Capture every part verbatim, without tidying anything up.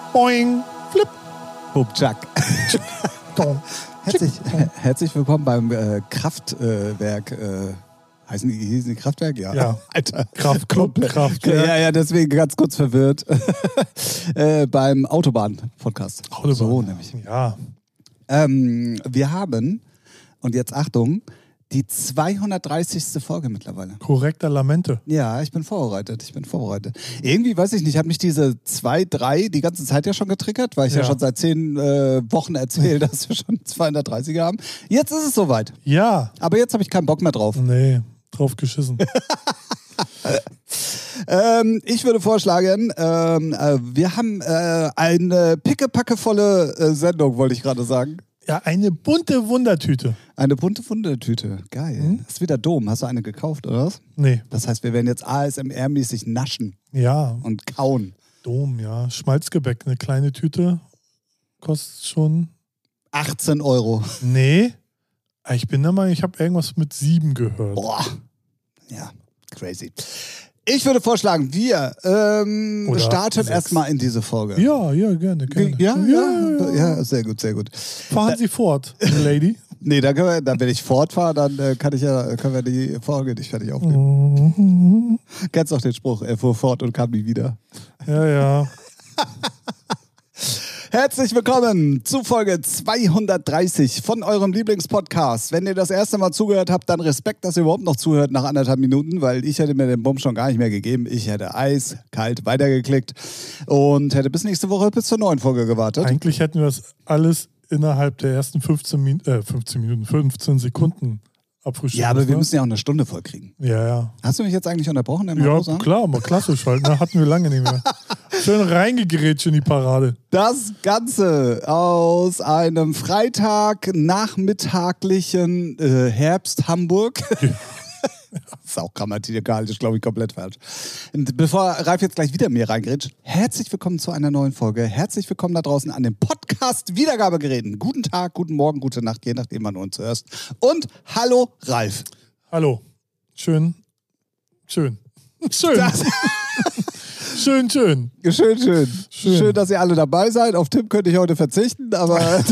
Boing, flip. Bubchak. Herzlich, herzlich willkommen beim äh, Kraftwerk. Äh, heißen die, hießen die Kraftwerk? Ja. Ja. Alter. Kraftclub, Kraftwerk. Ja, ja, deswegen ganz kurz verwirrt. äh, beim Autobahn-Podcast. Autobahn. So nämlich. Ja. Ähm, wir haben, und jetzt Achtung, die zweihundertdreißigste Folge mittlerweile. Korrekter Lamente. Ja, ich bin vorbereitet, ich bin vorbereitet. Irgendwie, weiß ich nicht, hat mich diese zwei, drei die ganze Zeit ja schon getriggert, weil ich ja, Ja. schon seit zehn äh, Wochen erzähle, dass wir schon zweihundertdreißiger haben. Jetzt ist es soweit. Ja. Aber jetzt habe ich keinen Bock mehr drauf. Nee, drauf geschissen. Ähm, ich würde vorschlagen, ähm, äh, wir haben äh, eine pickepackevolle äh, Sendung, wollte ich gerade sagen. Ja, eine bunte Wundertüte. Eine bunte Wundertüte. Geil. Hm? Das ist wieder Dom. Hast du eine gekauft, oder was? Nee. Das heißt, wir werden jetzt A S M R-mäßig naschen Ja. und kauen. Dom, ja. Schmalzgebäck, eine kleine Tüte. Kostet schon. achtzehn Euro. Nee. Ich bin der Meinung, ich habe irgendwas mit sieben gehört. Boah. Ja, crazy. Ich würde vorschlagen, wir ähm, Oder starten sechs. erstmal in diese Folge. Ja, ja, gerne, gerne. Ja, ja, ja, ja, ja, sehr gut, sehr gut. Fahren Sie fort, Lady. Nee, dann, können wir, dann wenn ich fortfahre, dann äh, kann ich ja, können wir die Folge nicht fertig aufnehmen. Kennst doch den Spruch, er fuhr fort und kam nie wieder. Ja, ja. Herzlich willkommen zu Folge zweihundertdreißig von eurem Lieblingspodcast. Wenn ihr das erste Mal zugehört habt, dann Respekt, dass ihr überhaupt noch zuhört nach anderthalb Minuten, weil ich hätte mir den Bumm schon gar nicht mehr gegeben. Ich hätte eiskalt weitergeklickt und hätte bis nächste Woche, bis zur neuen Folge gewartet. Eigentlich hätten wir das alles innerhalb der ersten fünfzehn, Min äh, fünfzehn Minuten, fünfzehn Sekunden abfrühstücken. Ja, aber wir ne? müssen ja auch eine Stunde voll kriegen. Ja, ja. Hast du mich jetzt eigentlich unterbrochen? Im Ja, Haus? klar, mal klassisch halt. Ne? Hatten wir lange nicht mehr. Schön reingegrätscht in die Parade. Das Ganze aus einem Freitagnachmittaglichen äh, Herbst Hamburg. Das ist auch grammatikalisch, glaube ich, komplett falsch. Und bevor Ralf jetzt gleich wieder mir reingrätscht, herzlich willkommen zu einer neuen Folge. Herzlich willkommen da draußen an den Podcast-Wiedergabegeräten. Guten Tag, guten Morgen, gute Nacht, je nachdem, wann du uns hörst. Und hallo, Ralf. Hallo. Schön. Schön. Schön. Das schön, schön. schön, schön, Schön. Schön, dass ihr alle dabei seid. Auf Tim könnte ich heute verzichten, aber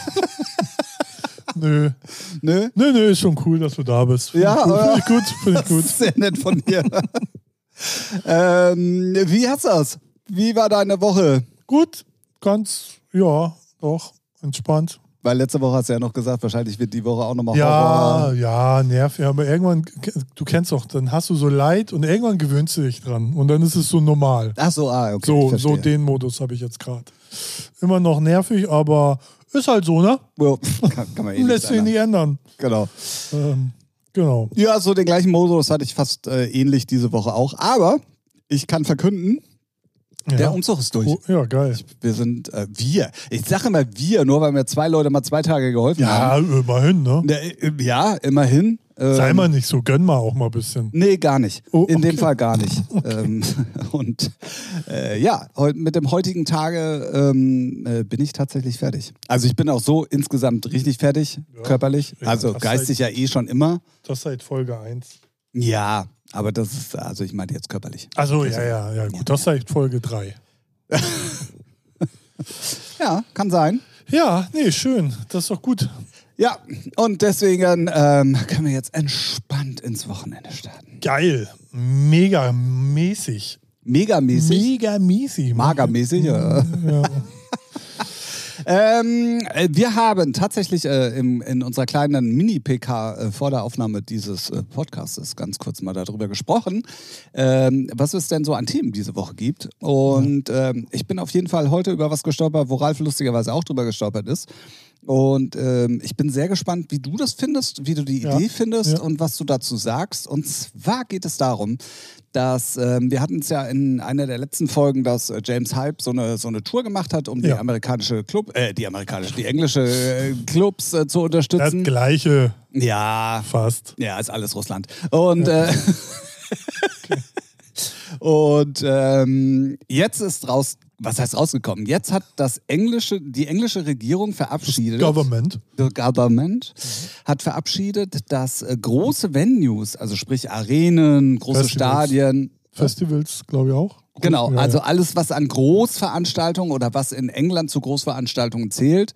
Nö. ne? Nö, nö, ist schon cool, dass du da bist. Finde Ja, ich gut. oder? Finde ich gut. Finde ich gut. Sehr nett von dir. ähm, wie hast du das? Wie war deine Woche? Gut. Ganz, ja, doch. Entspannt. Weil letzte Woche hast du ja noch gesagt, wahrscheinlich wird die Woche auch nochmal Ja, Horror. ja, nervig. Aber irgendwann, du kennst doch, dann hast du so Leid und irgendwann gewöhnst du dich dran. Und dann ist es so normal. Ach so, ah, okay. So, ich so verstehe. den Modus habe ich jetzt gerade. Immer noch nervig, aber ist halt so, ne? Ja, kann, kann man eh nicht Lässt sich ändern. nicht ändern. Genau. Ähm, genau. Ja, so den gleichen Modus hatte ich fast äh, ähnlich diese Woche auch. Aber ich kann verkünden, Ja. der Umzug ist durch. Oh, ja, geil. Wir sind, äh, wir. Ich sage immer wir, nur weil mir zwei Leute mal zwei Tage geholfen Ja, haben. immerhin, ne? Ja, äh, ja, immerhin. Ähm, Sei mal nicht so, gönn mal auch mal ein bisschen. Nee, gar nicht. Oh, In dem okay. Fall gar nicht. Ähm, und äh, ja, heut, mit dem heutigen Tage ähm, äh, bin ich tatsächlich fertig. Also ich bin auch so insgesamt richtig fertig, Ja. körperlich. Ja, Also das geistig ja eh schon immer. Das seit Folge eins. Ja, aber das ist, also ich meine jetzt körperlich. Also, ja, ja, ja, gut. Das seit Folge drei. Ja, kann sein. Ja, nee, schön. Das ist doch gut. Ja, und deswegen ähm, können wir jetzt entspannt ins Wochenende starten. Geil. Mega mäßig. Megamäßig. Mega mäßig. Magermäßig, ja. Ja. Ähm, äh, wir haben tatsächlich äh, im, in unserer kleinen Mini-P K äh, vor der Aufnahme dieses äh, Podcasts ganz kurz mal darüber gesprochen, ähm, was es denn so an Themen diese Woche gibt. Und ähm, ich bin auf jeden Fall heute über was gestolpert, wo Ralf lustigerweise auch drüber gestolpert ist. Und ähm, ich bin sehr gespannt, wie du das findest, wie du die Ja. Idee findest Ja. und was du dazu sagst. Und zwar geht es darum, dass ähm, wir hatten es ja in einer der letzten Folgen, dass äh, James Hype so eine, so eine Tour gemacht hat, um die Ja. amerikanische Club, äh, die amerikanische, die englische äh, Clubs äh, zu Das unterstützen. gleiche Ja, fast. ja, ist alles Russland. Und äh, und ähm, jetzt ist raus, was heißt rausgekommen? Jetzt hat das englische, die englische Regierung verabschiedet. Government. The Government hat verabschiedet, dass äh, große Venues, also sprich Arenen, große Festivals. Stadien, Festivals, glaube ich auch. Genau, ja, also ja. alles, was an Großveranstaltungen oder was in England zu Großveranstaltungen zählt,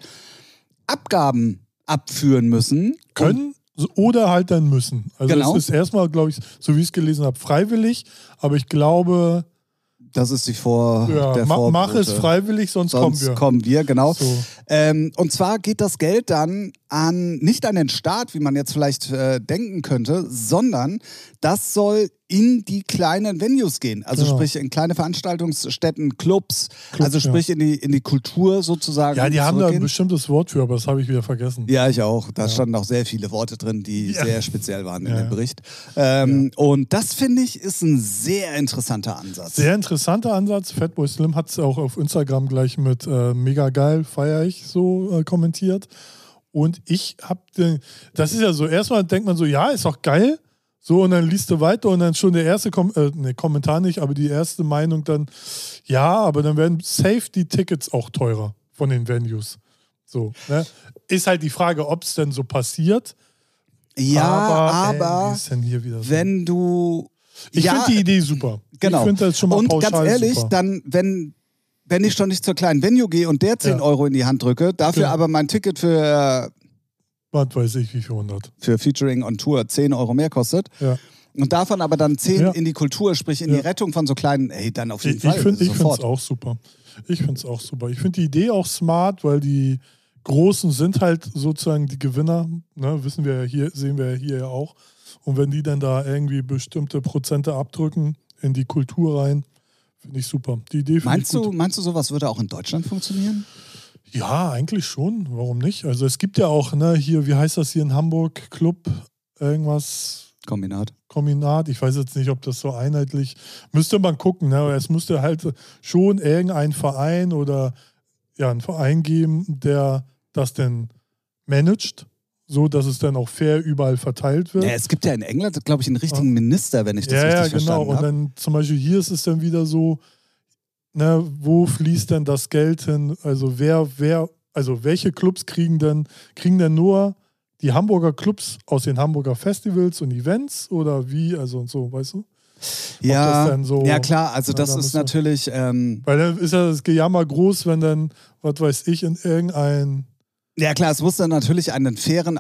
Abgaben abführen müssen. Können oder halt dann müssen. Also Genau. es ist erstmal, glaube ich, so wie ich es gelesen habe, freiwillig, aber ich glaube... Das ist die Vor ja, der ma Vorbote. Mach es freiwillig, sonst, sonst kommen wir. kommen wir, genau. So. Ähm, und zwar geht das Geld dann an, nicht an den Staat, wie man jetzt vielleicht äh, denken könnte, sondern das soll in die kleinen Venues gehen. Also Genau. sprich in kleine Veranstaltungsstätten, Clubs, Clubs, also sprich ja. in, die, in die Kultur sozusagen. Ja, die haben da ein zurückgehen. bestimmtes Wort für, aber das habe ich wieder vergessen. Ja, ich auch. Da Ja. standen auch sehr viele Worte drin, die Ja. sehr speziell waren in Ja, dem ja. Bericht. Ähm, Und das, finde ich, ist ein sehr interessanter Ansatz. Sehr interessanter Ansatz. Fatboy Slim hat es auch auf Instagram gleich mit äh, mega geil, feiere ich so äh, kommentiert. Und ich habe, das ist ja so, erstmal denkt man so, ja, ist doch geil. So, und dann liest du weiter und dann schon der erste Kom äh, ne, Kommentar nicht, aber die erste Meinung dann, ja, aber dann werden safe die Tickets auch teurer von den Venues. So, ne? Ist halt die Frage, ob es denn so passiert. Ja, aber, aber ey, wie ist denn hier wieder so? wenn du... Ich ja, finde die Idee super. Genau. Ich finde das schon mal und pauschal ganz ehrlich, super. dann, wenn, wenn ich schon nicht zur kleinen Venue gehe und der zehn Ja. Euro in die Hand drücke, dafür Genau. aber mein Ticket für, Was weiß ich, wie viel hundert. für Featuring on Tour zehn Euro mehr kostet Ja. und davon aber dann zehn Ja. in die Kultur, sprich in Ja. die Rettung von so kleinen, ey, dann auf jeden Ich, Fall. ich finde es sofort. auch super. Ich finde es auch super. Ich finde die Idee auch smart, weil die Großen sind halt sozusagen die Gewinner. Ne? Wissen wir ja hier, sehen wir ja hier ja auch. Und wenn die dann da irgendwie bestimmte Prozente abdrücken in die Kultur rein, finde ich super. Die Idee finde ich Meinst gut. du, meinst du, sowas würde auch in Deutschland funktionieren? Ja, eigentlich schon. Warum nicht? Also es gibt ja auch, ne, hier, wie heißt das hier in Hamburg? Club, irgendwas, Kombinat. Kombinat. Ich weiß jetzt nicht, ob das so einheitlich, müsste man gucken, ne? Aber es müsste halt schon irgendein Verein oder ja, einen Verein geben, der das denn managt, so dass es dann auch fair überall verteilt wird. Ja, es gibt ja in England, glaube ich, einen richtigen Minister, wenn ich das ja, richtig ja, genau. verstanden Und habe. dann zum Beispiel hier ist es dann wieder so, ne, wo fließt denn das Geld hin? Also wer, wer, also welche Clubs kriegen denn, kriegen denn nur die Hamburger Clubs aus den Hamburger Festivals und Events oder wie? Also und so, weißt du? Ja, das dann so- ja klar, also Ja, das da ist müssen wir- natürlich... Ähm, Weil dann ist ja das Gejammer groß, wenn dann, was weiß ich, in irgendein. Ja klar, es muss dann natürlich einen fairen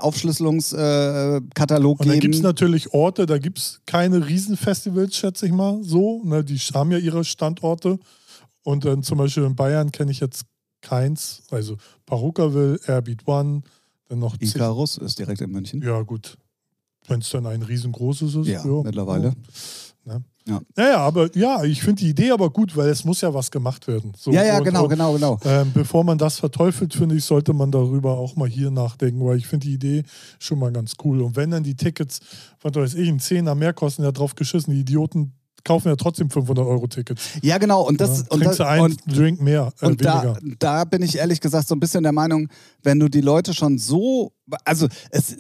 Aufschlüsselungskatalog Und dann gibt es geben. natürlich Orte, da gibt es keine Riesenfestivals, schätze ich mal, so. Ne, die haben ja ihre Standorte. Und dann zum Beispiel in Bayern kenne ich jetzt keins. Also Parucaville, Airbeat One, dann noch zig- Icarus ist direkt in München. Ja, gut. Wenn es dann ein riesengroßes ist. Ja, mittlerweile. Ne? Ja. Naja, aber ja, ich finde die Idee aber gut, weil es muss ja was gemacht werden. So, Ja, ja, und, genau, und, genau, genau. Ähm, bevor man das verteufelt, finde ich, sollte man darüber auch mal hier nachdenken, weil ich finde die Idee schon mal ganz cool. Und wenn dann die Tickets, was weiß ich, ein Zehner mehr kosten, ja drauf geschissen, die Idioten kaufen ja trotzdem fünfhundert Euro Tickets. Ja, genau. Und das, Ja, und, trinkst das, du einen und, Drink mehr, äh, und da, weniger. da bin ich ehrlich gesagt so ein bisschen der Meinung, wenn du die Leute schon so, also es,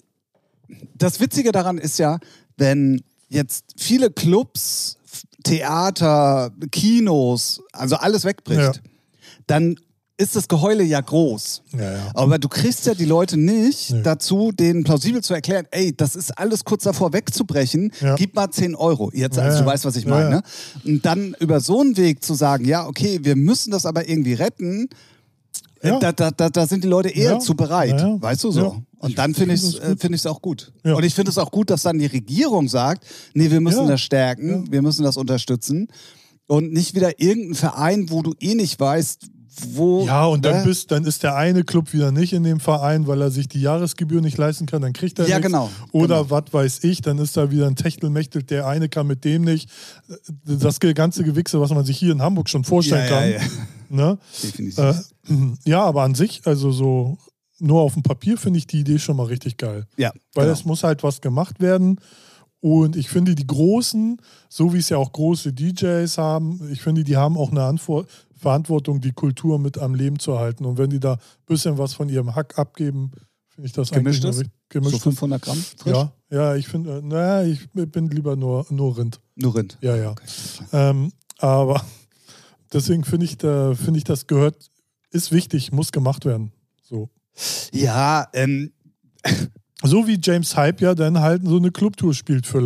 das Witzige daran ist ja, wenn jetzt viele Clubs, Theater, Kinos, also alles wegbricht, Ja. dann ist das Geheule ja groß. Ja, ja. Aber du kriegst ja die Leute nicht Nee. dazu, denen plausibel zu erklären, ey, das ist alles kurz davor wegzubrechen, Ja. gib mal zehn Euro. Jetzt, Ja, also ja. du weißt, was ich Ja, meine. ja. Ne? Und dann über so einen Weg zu sagen, ja, okay, wir müssen das aber irgendwie retten, äh, Ja. da, da, da, da sind die Leute eher Ja. zu bereit. Ja, ja. Weißt du so? Ja. Und Ich dann finde ich find es das gut. find ich's auch gut. Ja. Und ich finde es auch gut, dass dann die Regierung sagt, nee, wir müssen Ja. das stärken, Ja. wir müssen das unterstützen. Und nicht wieder irgendein Verein, wo du eh nicht weißt, wo... Ja, und dann, ne? bist, dann ist der eine Club wieder nicht in dem Verein, weil er sich die Jahresgebühr nicht leisten kann, dann kriegt er Ja, nichts. genau, Oder genau. was weiß ich, dann ist da wieder ein Techtelmechtel, der eine kann mit dem nicht. Das ganze Gewichse, was man sich hier in Hamburg schon vorstellen Ja, kann. ja, ja. Ne? Definitiv. Äh, ja, aber an sich, also so nur auf dem Papier finde ich die Idee schon mal richtig geil. Ja, Weil genau. es muss halt was gemacht werden. Und ich finde, die Großen, so wie es ja auch große D Js haben, ich finde, die haben auch eine Antwort, Verantwortung, die Kultur mit am Leben zu halten. Und wenn die da ein bisschen was von ihrem Hack abgeben, finde ich das Gemischtes? eigentlich eine, So gemischtes. fünfhundert Gramm frisch? Ja, ja, ich finde, äh, naja, ich bin lieber nur, nur Rind. Nur Rind. Ja, ja. Okay. Ähm, aber deswegen finde ich, da, finde ich, das gehört, ist wichtig, muss gemacht werden. So. Ja, ähm, So wie James Hype ja dann halt so eine Clubtour spielt für Lau.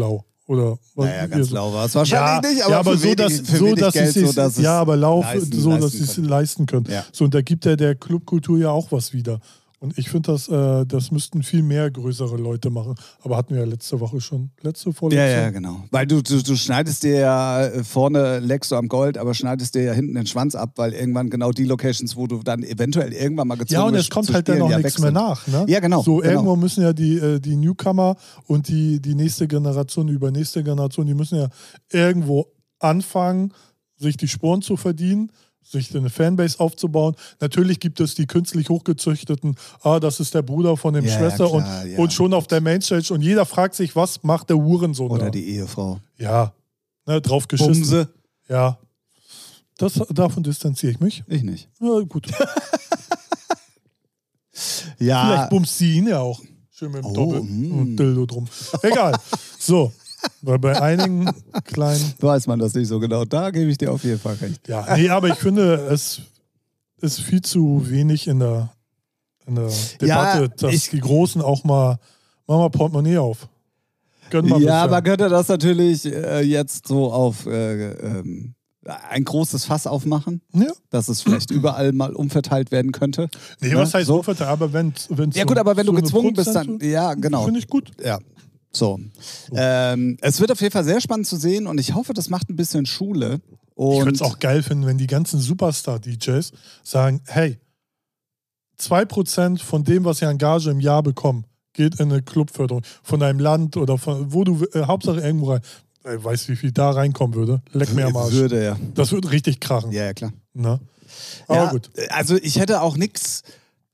Oder was? Naja, ganz blau war es wahrscheinlich ja, nicht, aber, ja, aber für so, wenig, dass, für so, wenig dass Geld, sie so dass es ja, aber Lauf, leisten, so, dass leisten sie es können. leisten können. Ja. So, und da gibt ja der Clubkultur ja auch was wieder. Und ich finde, das, äh, das müssten viel mehr größere Leute machen. Aber hatten wir ja letzte Woche schon. Letzte, vorletzte. Ja, ja, genau. Weil du, du, du schneidest dir ja vorne, leckst du am Gold, aber schneidest dir ja hinten den Schwanz ab, weil irgendwann genau die Locations, wo du dann eventuell irgendwann mal gezwungen Ja, und bist es kommt zu halt dann spielen, noch ja, nichts weg mehr sind. nach. Ne? Ja, genau. So, genau. irgendwo müssen ja die, äh, die Newcomer und die, die nächste Generation, die übernächste Generation, die müssen ja irgendwo anfangen, sich die Sporen zu verdienen, sich eine Fanbase aufzubauen. Natürlich gibt es die künstlich hochgezüchteten, ah, das ist der Bruder von dem Ja, Schwester ja, klar, und, ja. und schon auf der Mainstage und jeder fragt sich, was macht der Hurensohn Oder da? die Ehefrau. Ja, ne, drauf geschissen. Bumse. Ja, das, davon distanziere ich mich. Ich nicht. Ja, gut. Ja. Vielleicht bumst sie ihn ja auch. Schön mit dem Oh, Doppel mm. und Dildo drum. Egal. So, weil bei einigen kleinen... Weiß man das nicht so genau. Da gebe ich dir auf jeden Fall recht. Ja, nee, aber ich finde, es ist viel zu wenig in der, in der Ja, Debatte, dass ich- die Großen auch mal, mach mal Portemonnaie auf. Gönn mal Ja, bisschen. man könnte das natürlich äh, jetzt so auf äh, ähm, ein großes Fass aufmachen, Ja. dass es vielleicht überall mal umverteilt werden könnte. Nee, Ne? was heißt so? unverteilt? Aber wenn wenn's Ja so, gut, aber wenn so du eine gezwungen bist, dann... Prozente- Ja, genau. Finde ich gut. Ja, so. Ähm, es wird auf jeden Fall sehr spannend zu sehen und ich hoffe, das macht ein bisschen Schule. Ich würde Und es auch geil finden, wenn die ganzen Superstar-D Js sagen, hey, zwei Prozent von dem, was ihr an Gage im Jahr bekommt, geht in eine Clubförderung von deinem Land oder von wo du, äh, Hauptsache irgendwo rein. Ey, weißt du, wie viel da reinkommen würde? Leck mir am Arsch. würde, ja. Das würde richtig krachen. Ja, ja, klar. Ne? Aber Ja, gut. also ich hätte auch nichts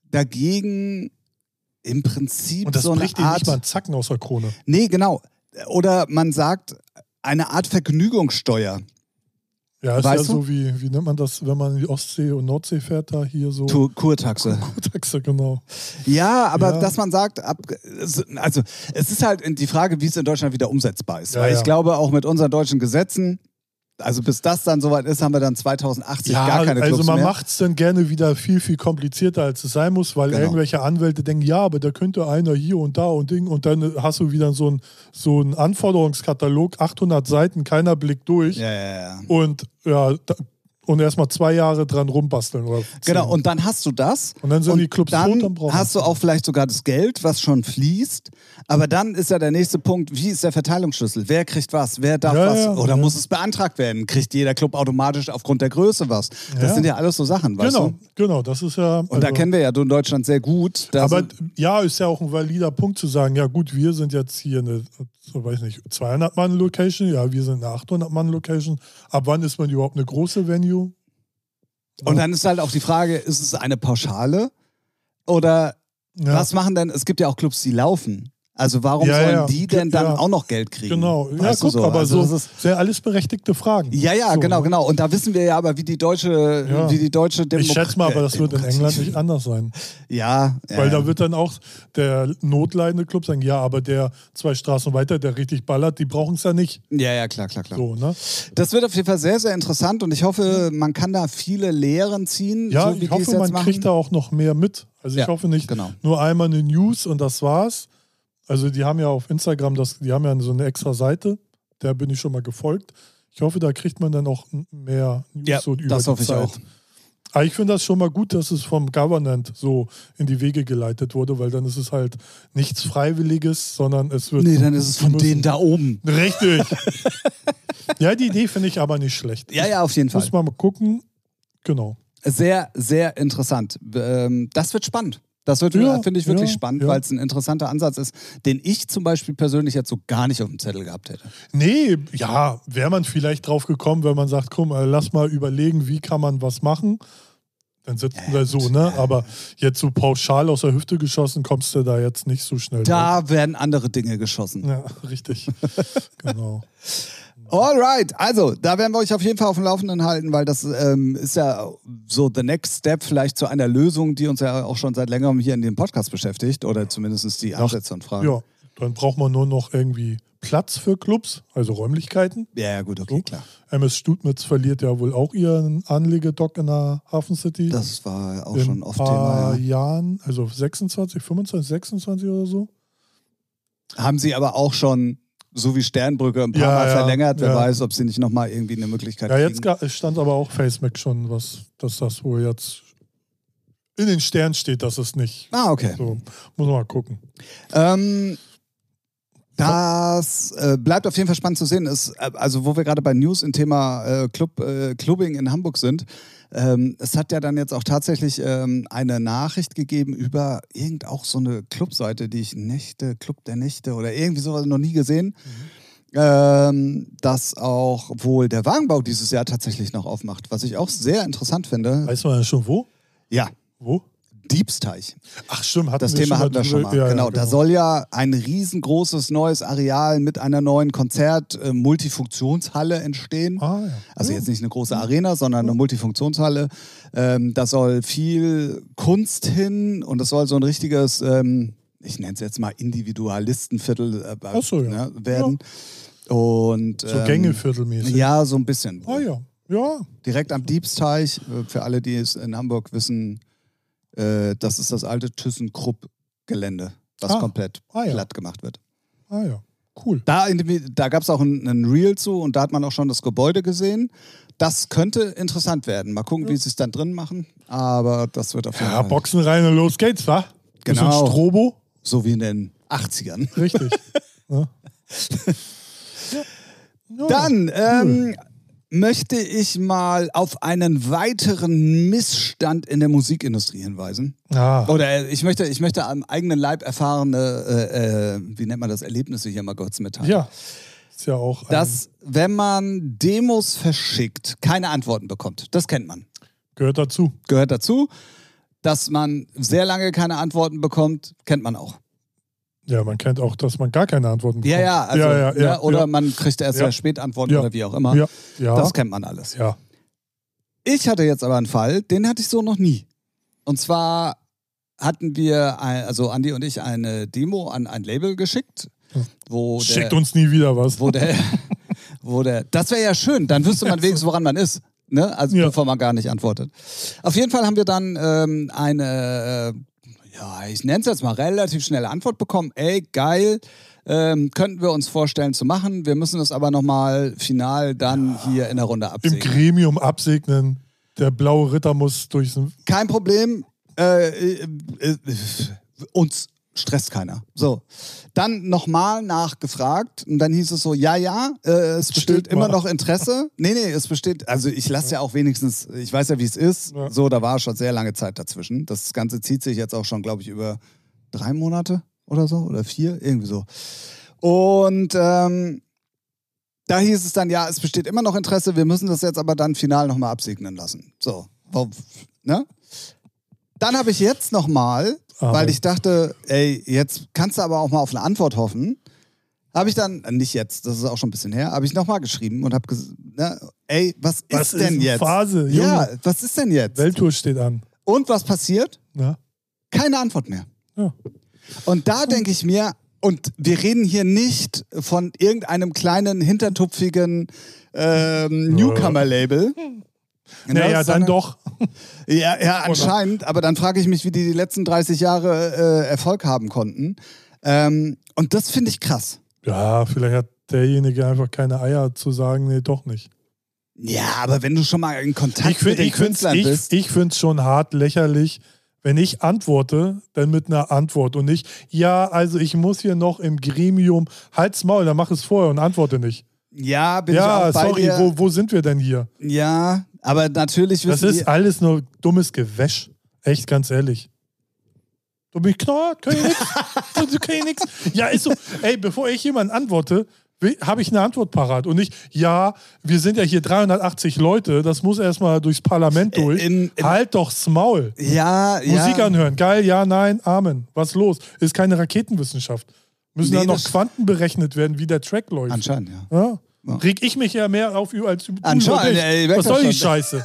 dagegen, im Prinzip Und das so eine bricht dir Art... nicht mal einen Zacken aus der Krone. Nee, genau. Oder man sagt, eine Art Vergnügungssteuer. Ja, ist Weißt ja du? so wie, wie nennt man das, wenn man in die Ostsee und Nordsee fährt, da hier so. Tu- Kurtaxe. Kurtaxe, genau. Ja, aber Ja. dass man sagt, ab, es- also es ist halt die Frage, wie es in Deutschland wieder umsetzbar ist. Ja, Weil ja. ich glaube, auch mit unseren deutschen Gesetzen, also bis das dann soweit ist, haben wir dann zweitausendachtzig gar keine Clubs also man mehr. macht es dann gerne wieder viel, viel komplizierter, als es sein muss, weil Genau. irgendwelche Anwälte denken, ja, aber da könnte einer hier und da und Ding und dann hast du wieder so einen so einen Anforderungskatalog, achthundert Seiten, keiner blickt durch Ja, ja, ja. und ja, da, und erstmal zwei Jahre dran rumbasteln. Oder zehn. Genau, und dann hast du das. Und dann sind die Clubs dann tot, dann brauchen hast du wir's. auch vielleicht sogar das Geld, was schon fließt. Aber dann ist ja der nächste Punkt, wie ist der Verteilungsschlüssel? Wer kriegt was? Wer darf Ja, was? ja, Oder ja. muss es beantragt werden? Kriegt jeder Club automatisch aufgrund der Größe was? Das Ja. sind ja alles so Sachen, weißt Genau, du? genau, das ist ja. Und da kennen wir ja du in Deutschland sehr gut. Da aber sind- ja, ist ja auch ein valider Punkt zu sagen, ja gut, wir sind jetzt hier eine, so weiß nicht, zweihundert Mann Location, ja, wir sind eine achthundert Mann Location. Ab wann ist man überhaupt eine große Venue? Und dann ist halt auch die Frage, ist es eine Pauschale? Oder Ja. was machen denn, es gibt ja auch Clubs, die laufen. Also warum Ja, sollen ja. die denn dann Ja. auch noch Geld kriegen? Genau, ja, Weißt du guck, so? aber Also so das ist, sind alles berechtigte Fragen. ja, ja, so, genau, ne? genau. Und da wissen wir ja aber, wie die deutsche, Ja. wie die deutsche Demo- Ich schätze mal, aber äh, das wird in Demokratie- England nicht anders sein. Ja, ja. Weil da wird dann auch der notleidende Club sagen, ja, aber der zwei Straßen weiter, der richtig ballert, die brauchen es ja nicht. ja, ja, klar, klar, klar. So, ne? Das wird auf jeden Fall sehr, sehr interessant und ich hoffe, man kann da viele Lehren ziehen, Ja, so wie ich die es hoffe, jetzt man machen. kriegt da auch noch mehr mit. Also ich Ja, hoffe nicht genau. nur einmal eine News und das war's. Also die haben ja auf Instagram, das, die haben ja so eine extra Seite, der bin ich schon mal gefolgt. Ich hoffe, da kriegt man dann auch mehr News Ja, so über das die hoffe ich Zeit. auch. Aber ich finde das schon mal gut, dass es vom Government so in die Wege geleitet wurde, weil dann ist es halt nichts Freiwilliges, sondern es wird... Nee, dann ist es von müssen- denen da oben. Richtig. Ja, die Idee finde ich aber nicht schlecht. Ja, ja, auf jeden Fall. Muss man mal gucken. Genau. Sehr, sehr interessant. Ähm, Das wird spannend. Das wird, Ja, finde ich, wirklich ja, spannend, ja. weil es ein interessanter Ansatz ist, den ich zum Beispiel persönlich jetzt so gar nicht auf dem Zettel gehabt hätte. Nee, ja, wäre man vielleicht drauf gekommen, wenn man sagt, komm, äh, lass mal überlegen, wie kann man was machen. Dann sitzen Ja, wir so, gut, ne? ja. Aber jetzt so pauschal aus der Hüfte geschossen, kommst du da jetzt nicht so schnell drauf. Da werden andere Dinge geschossen. Ja, richtig. Genau. Alright, also da werden wir euch auf jeden Fall auf dem Laufenden halten, weil das ähm, ist ja so the next step vielleicht zu einer Lösung, die uns ja auch schon seit längerem hier in dem Podcast beschäftigt oder zumindest die Ansätze und Fragen. Ja, dann braucht man nur noch irgendwie Platz für Clubs, also Räumlichkeiten. Ja, ja, gut, okay, So. klar. M S Stutmitz verliert ja wohl auch ihren Anlegedock in der Hafen City. Das war auch in schon ein oft paar Thema. Ja. Jahren, also sechsundzwanzig, fünfundzwanzig, sechsundzwanzig oder so. Haben sie aber auch schon so wie Sternbrücke ein paar Ja, Mal ja, verlängert. Wer ja. weiß, ob sie nicht nochmal irgendwie eine Möglichkeit Ja, kriegen. jetzt ga- stand aber auch FaceMac schon, was, dass das wohl jetzt in den Sternen steht, dass es nicht. Ah, okay. So, muss man mal gucken. Ähm, das äh, bleibt auf jeden Fall spannend zu sehen. Ist, äh, also, wo wir gerade bei News im Thema äh, Club, äh, Clubbing in Hamburg sind. Ähm, es hat ja dann jetzt auch tatsächlich ähm, eine Nachricht gegeben über irgend auch so eine Clubseite, die ich Nächte, Club der Nächte oder irgendwie sowas noch nie gesehen. Mhm. Ähm, dass auch wohl der Wagenbau dieses Jahr tatsächlich noch aufmacht, was ich auch sehr interessant finde. Weiß man ja schon wo? Ja. Wo? Diebsteich. Ach stimmt, hatten Das wir Thema schon hatten wir schon mal. Ja, genau. ja, Da soll ja ein riesengroßes neues Areal mit einer neuen Konzert-Multifunktionshalle entstehen. Ah, ja. Also Ja. jetzt nicht eine große Arena, sondern eine Multifunktionshalle. Ähm, da soll viel Kunst hin und das soll so ein richtiges, ähm, ich nenne es jetzt mal Individualistenviertel äh, Ach so, ja. ne, werden. Und, So ähm, Gängeviertelmäßig. Ja, so ein bisschen. Ah ja. Ja. Direkt am Diebsteich, äh, für alle, die es in Hamburg wissen, äh, das ist das alte ThyssenKrupp-Gelände, was Ah. komplett Ah, ja. platt gemacht wird. Ah ja. Cool. Da, da gab es auch ein, ein Reel zu und da hat man auch schon das Gebäude gesehen. Das könnte interessant werden. Mal gucken, Ja. wie sie es dann drin machen. Aber das wird auf jeden Ja, Fall Boxen rein und los geht's, wa? Genau. Bisschen Strobo. so wie in den achtzigern. Richtig. ja. Ja. Dann ähm, möchte ich mal auf einen weiteren Missstand in der Musikindustrie hinweisen. Ah. Oder ich möchte, ich möchte am eigenen Leib erfahrene, äh, äh, wie nennt man das, Erlebnisse hier mal kurz mitteilen. Ja. Ist ja auch. ein- Dass, wenn man Demos verschickt, keine Antworten bekommt. Das kennt man. Gehört dazu. Gehört dazu. Dass man sehr lange keine Antworten bekommt, kennt man auch. Ja, man kennt auch, dass man gar keine Antworten bekommt. Ja, ja, also, ja, ja, ne, ja, oder ja. man kriegt erst Ja. sehr spät Antworten Ja. oder wie auch immer. Ja, ja. Das kennt man alles. ja. Ich hatte jetzt aber einen Fall, den hatte ich so noch nie. Und zwar hatten wir, ein, also Andi und ich, eine Demo an ein Label geschickt, wo Schickt der, uns nie wieder was. wo der, wo der, das wäre ja schön, dann wüsste man wenigstens, woran man ist. Ne? Also Ja. bevor man gar nicht antwortet. Auf jeden Fall haben wir dann ähm, eine, äh, ja, ich nenne es jetzt mal relativ schnelle Antwort bekommen. Ey, geil, ähm, könnten wir uns vorstellen zu machen. Wir müssen es aber nochmal final dann ja. hier in der Runde Im absegnen. Gremium absegnen. Der blaue Ritter muss durch den. Kein Problem. Äh, äh, äh, uns stresst keiner. So. Dann nochmal nachgefragt und dann hieß es so, ja, ja, äh, es besteht Stimmt immer mal. noch Interesse. Nee, nee, es besteht, also ich lasse ja auch wenigstens, ich weiß ja, wie es ist. Ja. So, da war schon sehr lange Zeit dazwischen. Das Ganze zieht sich jetzt auch schon, glaube ich, über drei Monate oder so oder vier, irgendwie so. Und ähm, da hieß es dann, ja, es besteht immer noch Interesse, wir müssen das jetzt aber dann final nochmal absegnen lassen. So, ne? Dann habe ich jetzt nochmal, weil ich dachte, ey, jetzt kannst du aber auch mal auf eine Antwort hoffen, habe ich dann, nicht jetzt, das ist auch schon ein bisschen her, habe ich nochmal geschrieben und habe gesagt, ne, ey, was, Was ist denn ist jetzt? Phase, Junge? Ja, was ist denn jetzt? Welttour steht an. Und was passiert? Na? Keine Antwort mehr. Ja. Und da denke ich mir, und wir reden hier nicht von irgendeinem kleinen, hintertupfigen ähm, Newcomer-Label. Naja, Ne, dann sondern- doch. Ja, ja, anscheinend. Aber dann frage ich mich, wie die die letzten dreißig Jahre äh, Erfolg haben konnten. Ähm, und das finde ich krass. Ja, vielleicht hat derjenige einfach keine Eier zu sagen, nee, doch nicht. Ja, aber wenn du schon mal in Kontakt Ich, find, mit den ich finde Künstlern es bist. ich, ich find's schon hart lächerlich, wenn ich antworte, dann mit einer Antwort und nicht, ja, also ich muss hier noch im Gremium, halt's Maul, dann mach es vorher und antworte nicht. Ja, bin Ja, ich auch bei sorry, dir. wo, wo sind wir denn hier? Ja, aber natürlich Das wissen ist wir... alles nur dummes Gewäsch. Echt, ganz ehrlich. Du bist knallt, kann ich nix. Du kann ich nix. Ja, ist so. Ey, bevor ich jemanden antworte, habe ich eine Antwort parat. Und nicht, ja, wir sind ja hier dreihundertachtzig Leute, das muss erstmal durchs Parlament durch. In- in- halt doch's Maul. Ja, ja. Musik anhören. Geil, ja, nein, Amen. Was los? Ist keine Raketenwissenschaft. Müssen Nee, da noch das- Quanten berechnet werden, wie der Track läuft. Anscheinend, ja. Ja? Ja. Reg ich mich ja mehr auf als du. Anscheinend, über ey, dich. weg Was soll das die schon. Scheiße?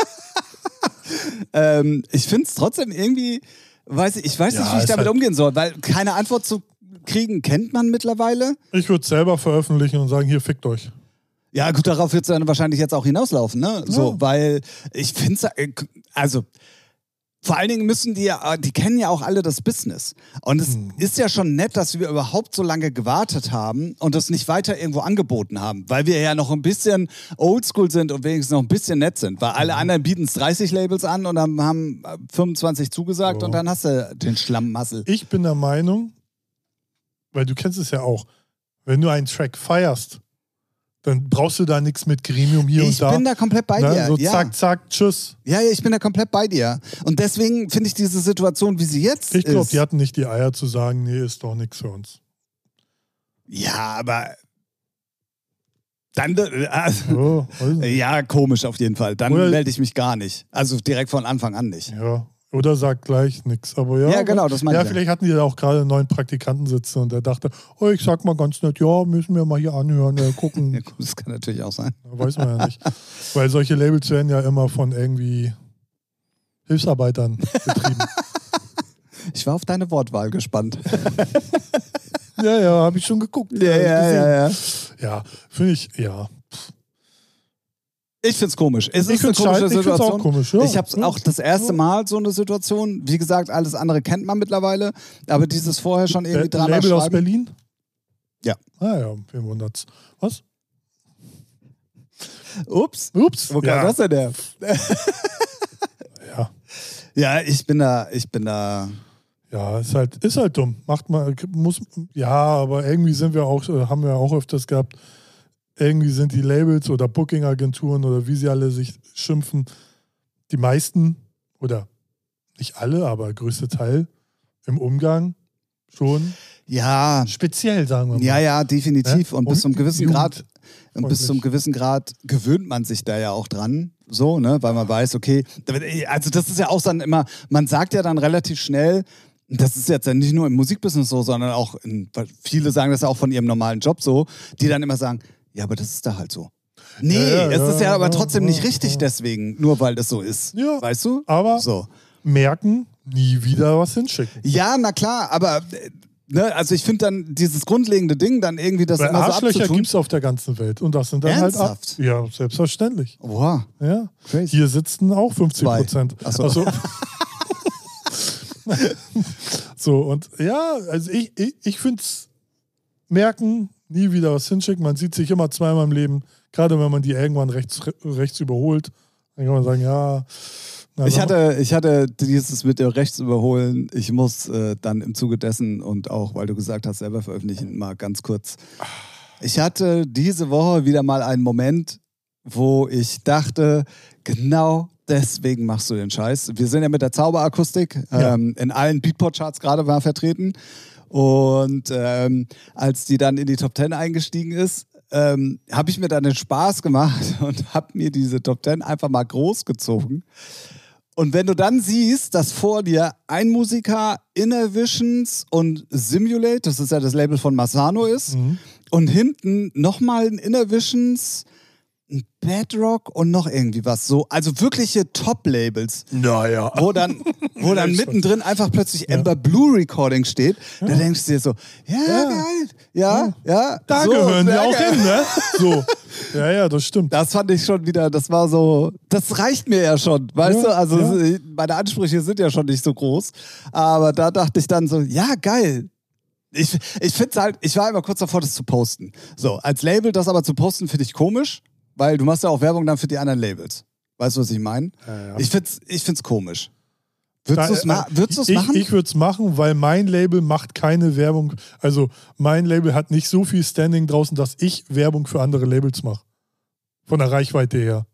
Ähm, ich finde es trotzdem irgendwie, weiß ich, ich weiß Ja, nicht, wie ich ist damit halt- umgehen soll, weil keine Antwort zu kriegen kennt man mittlerweile. Ich würde es selber veröffentlichen und sagen, hier, fickt euch. Ja, gut, darauf wird es dann wahrscheinlich jetzt auch hinauslaufen, ne? So, Ja. weil ich finde es, also Vor allen Dingen müssen die ja, die kennen ja auch alle das Business. Und es hm. ist ja schon nett, dass wir überhaupt so lange gewartet haben und das nicht weiter irgendwo angeboten haben, weil wir ja noch ein bisschen oldschool sind und wenigstens noch ein bisschen nett sind. Weil alle anderen bieten es dreißig Labels an und dann haben fünfundzwanzig zugesagt oh. und dann hast du den Schlammmassel. Ich bin der Meinung, weil du kennst es ja auch, wenn du einen Track feierst, dann brauchst du da nichts mit Gremium hier ich und da. Ich bin da komplett bei ne? dir. So ja. zack, zack, tschüss. Ja, ja, ich bin da komplett bei dir. Und deswegen finde ich diese Situation, wie sie jetzt ich glaub, ist... Ich glaube, die hatten nicht die Eier zu sagen, nee, ist doch nichts für uns. Ja, aber... Dann... Also, oh, ja, komisch auf jeden Fall. Dann melde ich mich gar nicht. Also direkt von Anfang an nicht. Ja. Oder sagt gleich nichts. Aber ja, ja, genau, das meine ja, ich. Vielleicht hatten die da auch gerade einen neuen Praktikanten sitzen und der dachte, oh, ich sag mal ganz nett, ja, müssen wir mal hier anhören, äh, gucken. Ja, gut, das kann natürlich auch sein. Weiß man ja nicht. Weil solche Labels werden ja immer von irgendwie Hilfsarbeitern betrieben. Ich war auf deine Wortwahl gespannt. ja, ja, habe ich schon geguckt. Ja, ja, ja, ja. Ja, finde ich, ja. Ich find's komisch. Es ich ist eine komische Situation. Ich find's auch komisch, ja. Ich hab's auch das erste Mal so eine Situation. Wie gesagt, alles andere kennt man mittlerweile. Aber dieses vorher schon irgendwie dreimal Label schreiben. aus Berlin? Ja. Ah ja, wen wundert's. Was? Ups. Ups. Wo kam ja. das denn her? ja. Ja, ich bin da, ich bin da... Ja, ist halt, ist halt dumm. Macht man, muss, ja, aber irgendwie sind wir auch, haben wir auch öfters gehabt, irgendwie sind die Labels oder Booking-Agenturen oder wie sie alle sich schimpfen, die meisten oder nicht alle, aber der größte Teil im Umgang schon ja. speziell, sagen wir mal. Ja, ja, definitiv. Ja? Und bis zum gewissen Jugend. Grad und bis zum gewissen Grad gewöhnt man sich da ja auch dran, so, ne, weil man weiß, okay, also das ist ja auch dann immer, man sagt ja dann relativ schnell, das ist jetzt ja nicht nur im Musikbusiness so, sondern auch, in, viele sagen das ja auch von ihrem normalen Job so, die dann immer sagen, ja, aber das ist da halt so. Nee, ja, ja, es ist ja, ja aber trotzdem ja, nicht richtig ja. deswegen, nur weil das so ist. Ja, weißt du? Aber so. merken, nie wieder was hinschicken. Ja, na klar, aber ne, also ich finde dann dieses grundlegende Ding dann irgendwie das Weil immer so Arschlöcher abzutun. gibt es auf der ganzen Welt und das sind dann Ernsthaft? halt ab. Ja, selbstverständlich. Wow. Ja. Crazy. Hier sitzen auch fünfzig Prozent. Achso. Also, so, und ja, also ich, ich, ich finde es merken, nie wieder was hinschicken. Man sieht sich immer zweimal im Leben, gerade wenn man die irgendwann rechts, rechts überholt. Dann kann man sagen, ja. Na, ich, hatte, ich hatte dieses mit dem Rechts überholen, ich muss äh, dann im Zuge dessen und auch, weil du gesagt hast, selber veröffentlichen, mal ganz kurz. Ich hatte diese Woche wieder mal einen Moment, wo ich dachte, genau deswegen machst du den Scheiß. Wir sind ja mit der Zauberakustik ja. ähm, in allen Beatport-Charts gerade mal vertreten. Und ähm, als die dann in die Top Ten eingestiegen ist, ähm, habe ich mir dann den Spaß gemacht und habe mir diese Top Ten einfach mal groß gezogen. Und wenn du dann siehst, dass vor dir ein Musiker Inner Visions und Simulate, das ist ja das Label von Masano ist, mhm. und hinten nochmal ein Inner Visions, ein Bedrock und noch irgendwie was. So, also wirkliche Top-Labels. Naja. Wo dann, wo dann mittendrin einfach plötzlich ja. Amber Blue Recording steht. Ja. Da denkst du dir so, ja, ja. geil. Ja, ja. ja. Da so, gehören die auch geil. hin, ne? So. Ja, ja, das stimmt. Das fand ich schon wieder, das war so, das reicht mir ja schon, weißt ja, du? Also ja. meine Ansprüche sind ja schon nicht so groß. Aber da dachte ich dann so, ja, geil. Ich, ich finde halt, ich war immer kurz davor, das zu posten. So, als Label das aber zu posten, finde ich komisch. Weil du machst ja auch Werbung dann für die anderen Labels. Weißt du, was ich meine? Ja, ja. Ich find's, ich find's komisch. Würdest du es ma ich, machen? Ich würde es machen, weil mein Label macht keine Werbung. Also mein Label hat nicht so viel Standing draußen, dass ich Werbung für andere Labels mache. Von der Reichweite her.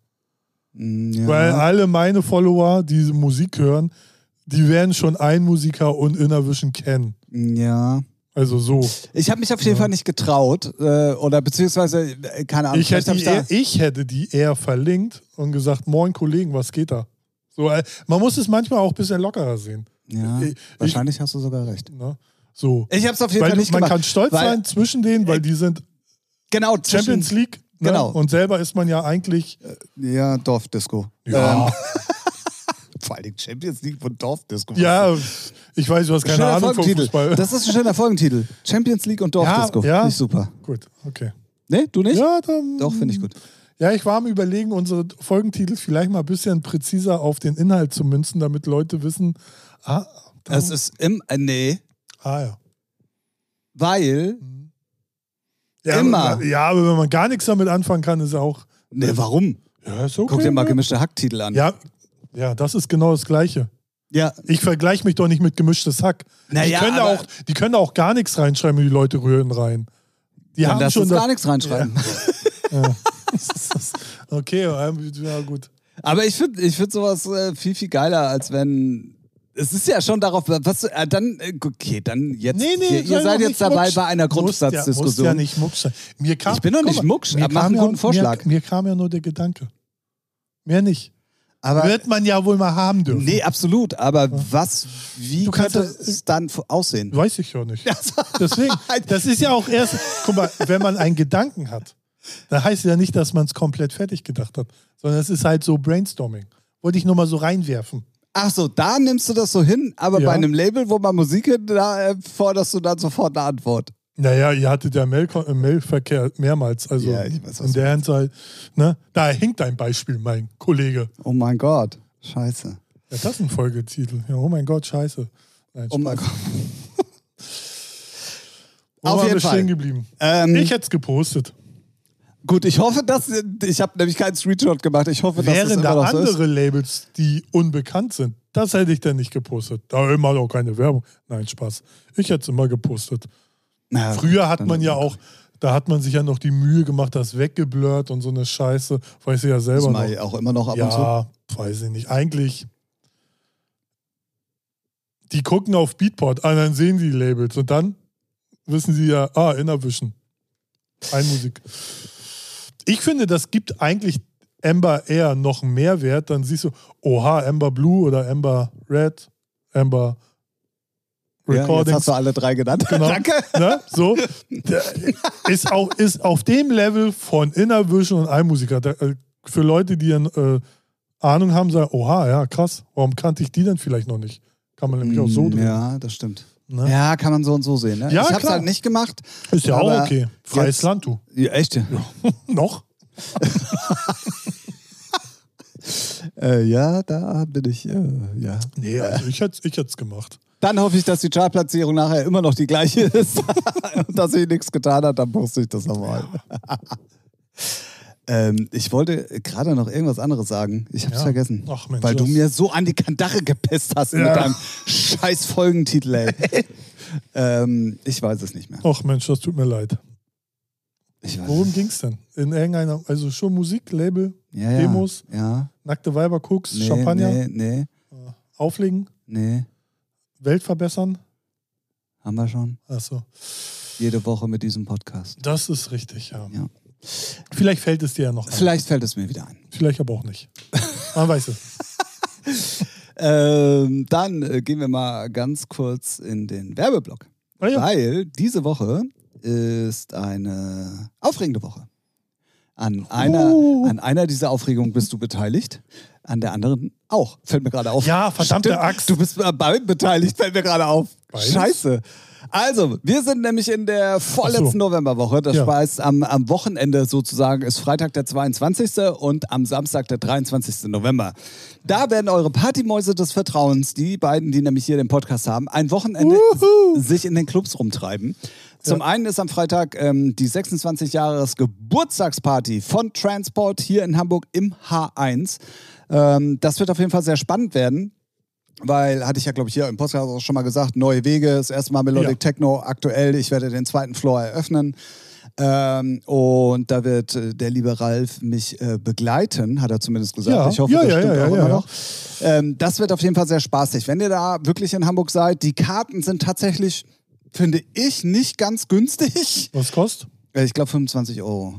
Ja. Weil alle meine Follower, die Musik hören, die werden schon einen Musiker und Inner Vision kennen. Ja. Also so. Ich habe mich auf jeden ja. Fall nicht getraut. Äh, oder beziehungsweise, äh, keine Ahnung. Ich hätte, ich, die eher, ich hätte die eher verlinkt und gesagt, moin Kollegen, was geht da? So, äh, man muss es manchmal auch ein bisschen lockerer sehen. Ja, ich, wahrscheinlich ich, hast du sogar recht. Na, so. Ich habe es auf jeden weil Fall nicht man gemacht. Man kann stolz weil, sein zwischen denen, weil die sind genau, Champions League. Ne? Genau. Und selber ist man ja eigentlich... Ja, Dorfdisco. Ja. Ähm. Vor allem Champions League von Dorfdisco. Ja, ich weiß, du hast keine schöner Ahnung vom Fußball. Das ist ein schöner Folgentitel. Champions League und Dorfdisco. Ja, ja. Finde ich super. Gut, okay. Nee, du nicht? Ja, dann... Doch, finde ich gut. Ja, ich war am Überlegen, unsere Folgentitel vielleicht mal ein bisschen präziser auf den Inhalt zu münzen, damit Leute wissen, ah, es ist im, äh, nee. Ah, ja. Weil ja, immer. Aber, ja, aber wenn man gar nichts damit anfangen kann, ist auch. Nee, warum? Ja, ist okay. Guck dir mal ne? gemischte Hacktitel an. Ja, ja, das ist genau das Gleiche. Ja. Ich vergleiche mich doch nicht mit gemischtes Hack. Naja, die, können aber auch, die können auch gar nichts reinschreiben, die Leute rühren rein. Die Dann haben lass schon uns da- gar nichts reinschreiben. Ja. Ja. Okay, ja gut. Aber ich finde ich find sowas äh, viel, viel geiler, als wenn. Es ist ja schon darauf, was äh, dann, äh, okay, dann jetzt. Nee, nee, ihr, ihr sei seid doch jetzt nicht dabei mucksch. bei einer Muss ja, muss Grundsatzdiskussion. ja nicht mucksch sein. Mir kam, Ich bin doch guck nicht mal, mucksch, mir aber mach kam einen ja- guten Vorschlag. Mir, mir kam ja nur der Gedanke. Mehr nicht. Aber Wird man ja wohl mal haben dürfen. nee, absolut. Aber was, wie Du kannst könnte das- es dann f- aussehen? Weiß ich ja nicht. Deswegen, das ist ja auch erst, guck mal, wenn man einen Gedanken hat, dann heißt ja nicht, dass man es komplett fertig gedacht hat, sondern es ist halt so Brainstorming. Wollte ich nur mal so reinwerfen. Ach so, da nimmst du das so hin, aber Ja. bei einem Label, wo man Musik hat, da äh, forderst du dann sofort eine Antwort. Naja, ihr hattet ja Mail äh, Mailverkehr mehrmals. Also Ja, ich weiß, was in du der Hinsicht, ne? Da hinkt ein Beispiel, mein Kollege. Oh mein Gott, scheiße. Ja, das ist ein Folgetitel. Ja, oh mein Gott, scheiße. Nein, Oh mein Spaß. Gott. Wo Auf waren jeden wir Fall. stehen geblieben? Ähm, Ich hätte es gepostet. Gut, ich hoffe, dass. Ich habe nämlich keinen Screenshot gemacht. Ich hoffe, dass das Wären immer da noch so ist. andere Labels, die unbekannt sind, das hätte ich dann nicht gepostet. Da immer auch keine Werbung. Nein, Spaß. Ich hätte es immer gepostet. Ja, Früher hat dann- man ja auch, da hat man sich ja noch die Mühe gemacht, das weggeblurrt und so eine Scheiße. Weiß ich ja Das selber mache noch. ich auch immer noch ab und zu. Ja, weiß ich nicht. Eigentlich, die gucken auf Beatport, ah, dann sehen die Labels und dann wissen sie ja, ah, Innervision. Einmusik. Ich finde, das gibt eigentlich Amber eher noch einen Mehrwert. Dann siehst du, oha, Amber Blue oder Amber Red, Amber Ja, jetzt Recordings. hast du alle drei genannt. Genau. Danke. Ne? So. Der ist, auch, ist auf dem Level von Innervision und iMusiker. Da, äh, für Leute, die äh, Ahnung haben, sagen, oha, ja, krass, warum kannte ich die denn vielleicht noch nicht? Kann man nämlich auch so drehen. Ja, das stimmt. Ne? Ja, kann man so und so sehen. Ne? Ja, ich hab's klar. halt nicht gemacht. Ist ja aber auch okay. Freies jetzt- Land, du. Ja, echt? Ja, Noch? äh, ja da bin ich. Äh, ja. Nee, also ich hätte es ich hätt's gemacht. Dann hoffe ich, dass die Chartplatzierung nachher immer noch die gleiche ist und dass sie nichts getan hat, dann poste ich das nochmal. ähm, ich wollte gerade noch irgendwas anderes sagen. Ich hab's Ja. vergessen. Ach, Mensch, weil du das- mir so an die Kandare gepisst hast Ja. mit deinem scheiß Folgentitel, ey. ähm, ich weiß es nicht mehr. Ach Mensch, das tut mir leid. Ich weiß Worum ging's denn? In irgendeiner, also schon Musik, Label, ja, ja. Demos, Ja. nackte Weiber, Koks, Nee, Champagner, Nee, nee, auflegen, nee. Welt verbessern? Haben wir schon. Achso. Jede Woche mit diesem Podcast. Das ist richtig, ja. Ja. Vielleicht fällt es dir ja noch ein. Vielleicht fällt es mir wieder ein. Vielleicht aber auch nicht. Man weiß es. Ähm, dann äh, gehen wir mal ganz kurz in den Werbeblock. Ah, ja. Weil diese Woche ist eine aufregende Woche. An einer, Uh. an einer dieser Aufregungen bist du beteiligt, an der anderen auch. Fällt mir gerade auf. Ja, verdammte Stimmt, Axt. Du bist bei beiden beteiligt, fällt mir gerade auf. Beides? Scheiße. Also, wir sind nämlich in der vorletzten Ach so. Novemberwoche. Das Ja. heißt, am, am Wochenende sozusagen ist Freitag der zweiundzwanzigste und am Samstag der dreiundzwanzigste November. Da werden eure Partymäuse des Vertrauens, die beiden, die nämlich hier den Podcast haben, ein Wochenende Wuhu. sich in den Clubs rumtreiben. Zum einen ist am Freitag ähm, die sechsundzwanzig Jahres Geburtstagsparty von Transport hier in Hamburg im H eins. Ähm, das wird auf jeden Fall sehr spannend werden. Weil, hatte ich ja, glaube ich, hier im Podcast auch schon mal gesagt, neue Wege, das erste Mal Melodic Ja. Techno aktuell. Ich werde den zweiten Floor eröffnen. Ähm, und da wird äh, der liebe Ralf mich äh, begleiten, hat er zumindest gesagt. Ja. Ich hoffe, Ja, das ja, stimmt ja, auch ja, immer ja. noch. Ähm, das wird auf jeden Fall sehr spaßig. Wenn ihr da wirklich in Hamburg seid, die Karten sind tatsächlich, finde ich, nicht ganz günstig. Was kostet? Äh, Ich glaube fünfundzwanzig Euro.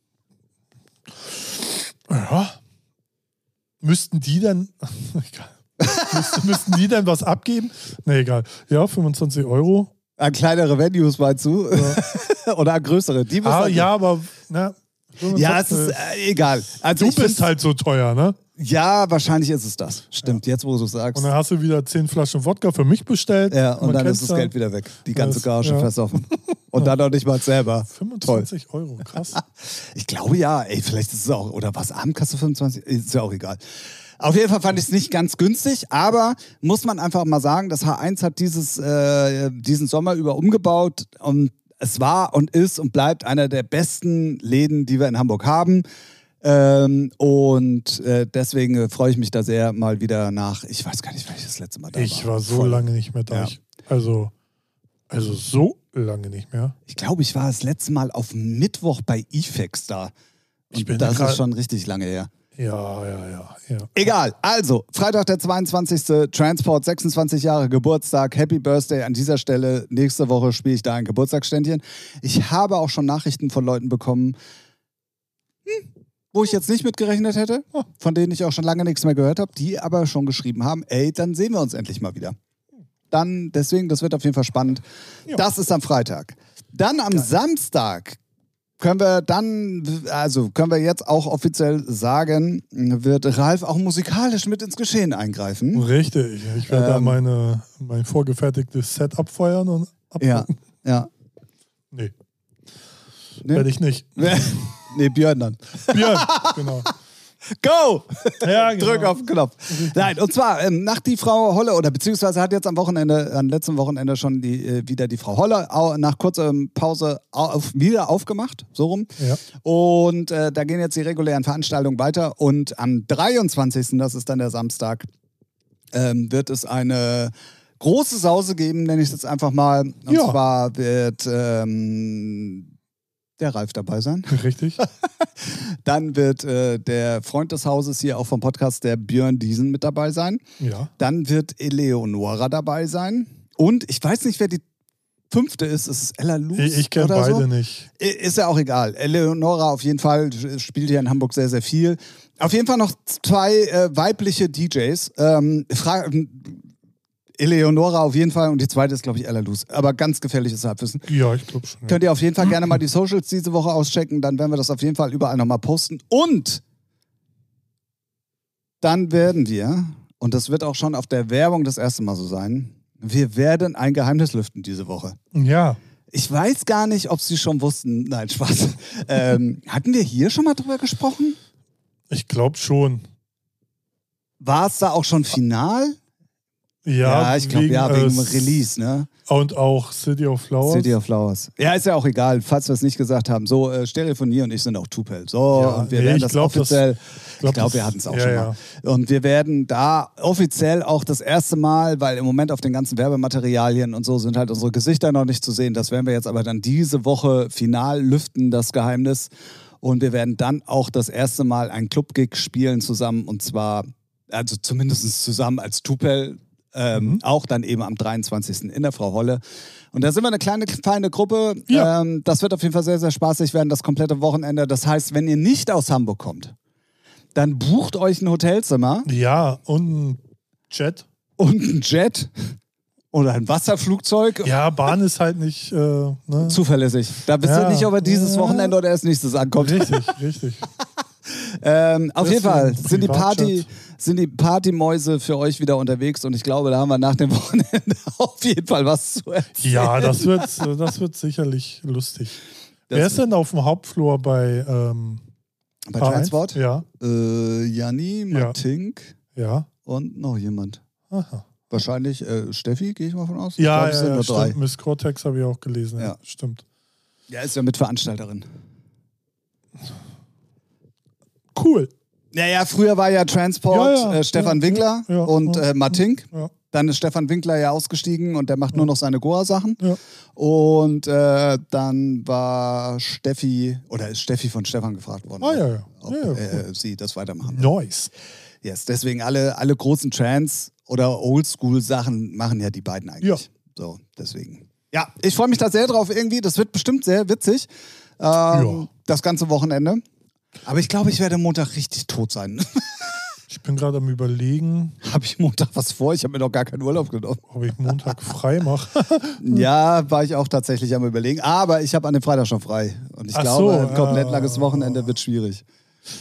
Ja. Müssten die dann. Egal. müssten, müssten die dann was abgeben? Nee, egal. Ja, fünfundzwanzig Euro. An kleinere Venues meinst du? Oder an größere? Die müssen Ah, halt- ja, aber. Na, Ja, es ist äh, egal. Also Du ich find's- bist halt so teuer, ne? Ja, wahrscheinlich ist es das. Stimmt, ja. Jetzt wo du sagst. Und dann hast du wieder zehn Flaschen Wodka für mich bestellt. Ja, und Man dann ist das ja. Geld wieder weg. Die ganze Das, Gage ja. versoffen. Und dann noch nicht mal selber. fünfundzwanzig Toll. Euro, krass. Ich glaube ja. Ey, vielleicht ist es auch, oder was, Abendkasse fünfundzwanzig? Ist ja auch egal. Auf jeden Fall fand ich es nicht ganz günstig, aber muss man einfach mal sagen, das H eins hat dieses, äh, diesen Sommer über umgebaut und es war und ist und bleibt einer der besten Läden, die wir in Hamburg haben. Ähm, und äh, deswegen äh, freue ich mich da sehr mal wieder nach, ich weiß gar nicht, welches das letzte Mal da war. Ich war so Voll. lange nicht mehr da. Ja. Ich, also, also so lange nicht mehr. Ich glaube, ich war das letzte Mal auf Mittwoch bei E F E X da. Und Ich bin das grad- ist schon richtig lange her. Ja, ja, ja, ja. Egal, also Freitag der zweiundzwanzigste Transport, sechsundzwanzig Jahre Geburtstag, Happy Birthday an dieser Stelle. Nächste Woche spiele ich da ein Geburtstagsständchen. Ich habe auch schon Nachrichten von Leuten bekommen, hm, wo ich jetzt nicht mitgerechnet hätte, von denen ich auch schon lange nichts mehr gehört habe, die aber schon geschrieben haben, ey, dann sehen wir uns endlich mal wieder. Dann, deswegen, das wird auf jeden Fall spannend. Ja. Das ist am Freitag. Dann am Samstag können wir dann, also können wir jetzt auch offiziell sagen, wird Ralf auch musikalisch mit ins Geschehen eingreifen. Richtig. Ich werde da Ähm. meine, mein vorgefertigtes Set abfeuern und Ja, abdrucken. ja. Nee, Nee? werde ich nicht. Nee, Björn dann. Björn, genau. Go! Ja, genau. Drück auf den Knopf. Nein, und zwar ähm, nach die Frau Holle, oder beziehungsweise hat jetzt am Wochenende, am letzten Wochenende schon die, äh, wieder die Frau Holle au, nach kurzer ähm, Pause auf, wieder aufgemacht, so rum. Ja. Und äh, da gehen jetzt die regulären Veranstaltungen weiter. Und am dreiundzwanzigsten, das ist dann der Samstag, ähm, wird es eine große Sause geben, nenne ich es jetzt einfach mal. Und Ja. zwar wird ähm, der Ralf dabei sein. Richtig. Dann wird äh, der Freund des Hauses hier auch vom Podcast, der Björn Diesen, mit dabei sein. Ja. Dann wird Eleonora dabei sein. Und ich weiß nicht, wer die fünfte ist. Ist es Ella Luz? Ich, ich kenne oder beide so? nicht. I- Ist ja auch egal. Eleonora auf jeden Fall spielt hier in Hamburg sehr, sehr viel. Auf jeden Fall noch zwei äh, weibliche D Js. Ähm, Fra Eleonora auf jeden Fall und die zweite ist, glaube ich, Ella Luz. Aber ganz gefährliches Halbwissen. Ja, ich glaube schon. Ja. Könnt ihr auf jeden Fall gerne mal die Socials diese Woche auschecken. Dann werden wir das auf jeden Fall überall nochmal posten. Und dann werden wir, und das wird auch schon auf der Werbung das erste Mal so sein, wir werden ein Geheimnis lüften diese Woche. Ja. Ich weiß gar nicht, ob Sie schon wussten. Nein, Spaß. ähm, hatten wir hier schon mal drüber gesprochen? Ich glaube schon. War es da auch schon final? Ja, ich glaube, ja, wegen äh, Release, ne? Und auch City of Flowers. City of Flowers. Ja, ist ja auch egal, falls wir es nicht gesagt haben. So, äh, Stereophonie und ich sind auch Tupel. So, Ja, und wir nee, werden ich das glaub, offiziell. das- ich glaub, glaube, das- wir hatten es auch ja, schon ja. mal. Und wir werden da offiziell auch das erste Mal, weil im Moment auf den ganzen Werbematerialien und so sind halt unsere Gesichter noch nicht zu sehen. Das werden wir jetzt aber dann diese Woche final lüften, das Geheimnis. Und wir werden dann auch das erste Mal einen Club-Gig spielen zusammen. Und zwar, also zumindest zusammen als Tupel. Ähm, Mhm. Auch dann eben am dreiundzwanzigsten in der Frau Holle. Und da sind wir eine kleine, feine Gruppe. Ja. Ähm, das wird auf jeden Fall sehr, sehr spaßig werden, das komplette Wochenende. Das heißt, wenn ihr nicht aus Hamburg kommt, dann bucht euch ein Hotelzimmer Ja, und ein Jet. und ein Jet oder ein Wasserflugzeug. Ja, Bahn ist halt nicht. Äh, ne? Zuverlässig. Da wisst Ja. ihr nicht, ob er dieses Ja. Wochenende oder erst nächstes ankommt. Richtig, richtig. Ähm, auf jeden Deswegen Fall sind die, Party, Privatjet. sind die Partymäuse für euch wieder unterwegs und ich glaube, da haben wir nach dem Wochenende auf jeden Fall was zu erzählen. Ja, das wird, das wird sicherlich lustig. Das- Wer ist denn auf dem Hauptfloor bei, ähm, Bei H eins? Transport? Ja, Äh, Janni, Ja. Martink ja. und noch jemand. Aha. Wahrscheinlich äh, Steffi, gehe ich mal von aus. Ich Ja, glaub, es ja, sind ja nur drei. stimmt. Miss Cortex habe ich auch gelesen. Ja, Ja. stimmt. Ja, ist ja Mitveranstalterin. Cool. Naja, früher war ja Transport Ja, ja, äh, Stefan ja, Winkler ja, ja, und ja. äh, Martink. Ja. Dann ist Stefan Winkler ja ausgestiegen und der macht nur noch seine Goa-Sachen. Ja. Und äh, dann war Steffi, oder ist Steffi von Stefan gefragt worden, Ah, ja, ja. ob Ja, ja, äh, sie das weitermachen. Nice. Yes, deswegen alle, alle großen Trance- oder Oldschool-Sachen machen ja die beiden eigentlich. Ja. So, deswegen. Ja, ich freue mich da sehr drauf irgendwie. Das wird bestimmt sehr witzig. Ähm, Ja. Das ganze Wochenende. Aber ich glaube, ich werde Montag richtig tot sein. Ich bin gerade am Überlegen, Habe ich Montag was vor? Ich habe mir noch gar keinen Urlaub genommen. ob ich Montag frei mache. Ja, war ich auch tatsächlich am Überlegen. Aber ich habe an dem Freitag schon frei. Und ich Ach glaube, so, ein komplett äh, langes Wochenende wird schwierig.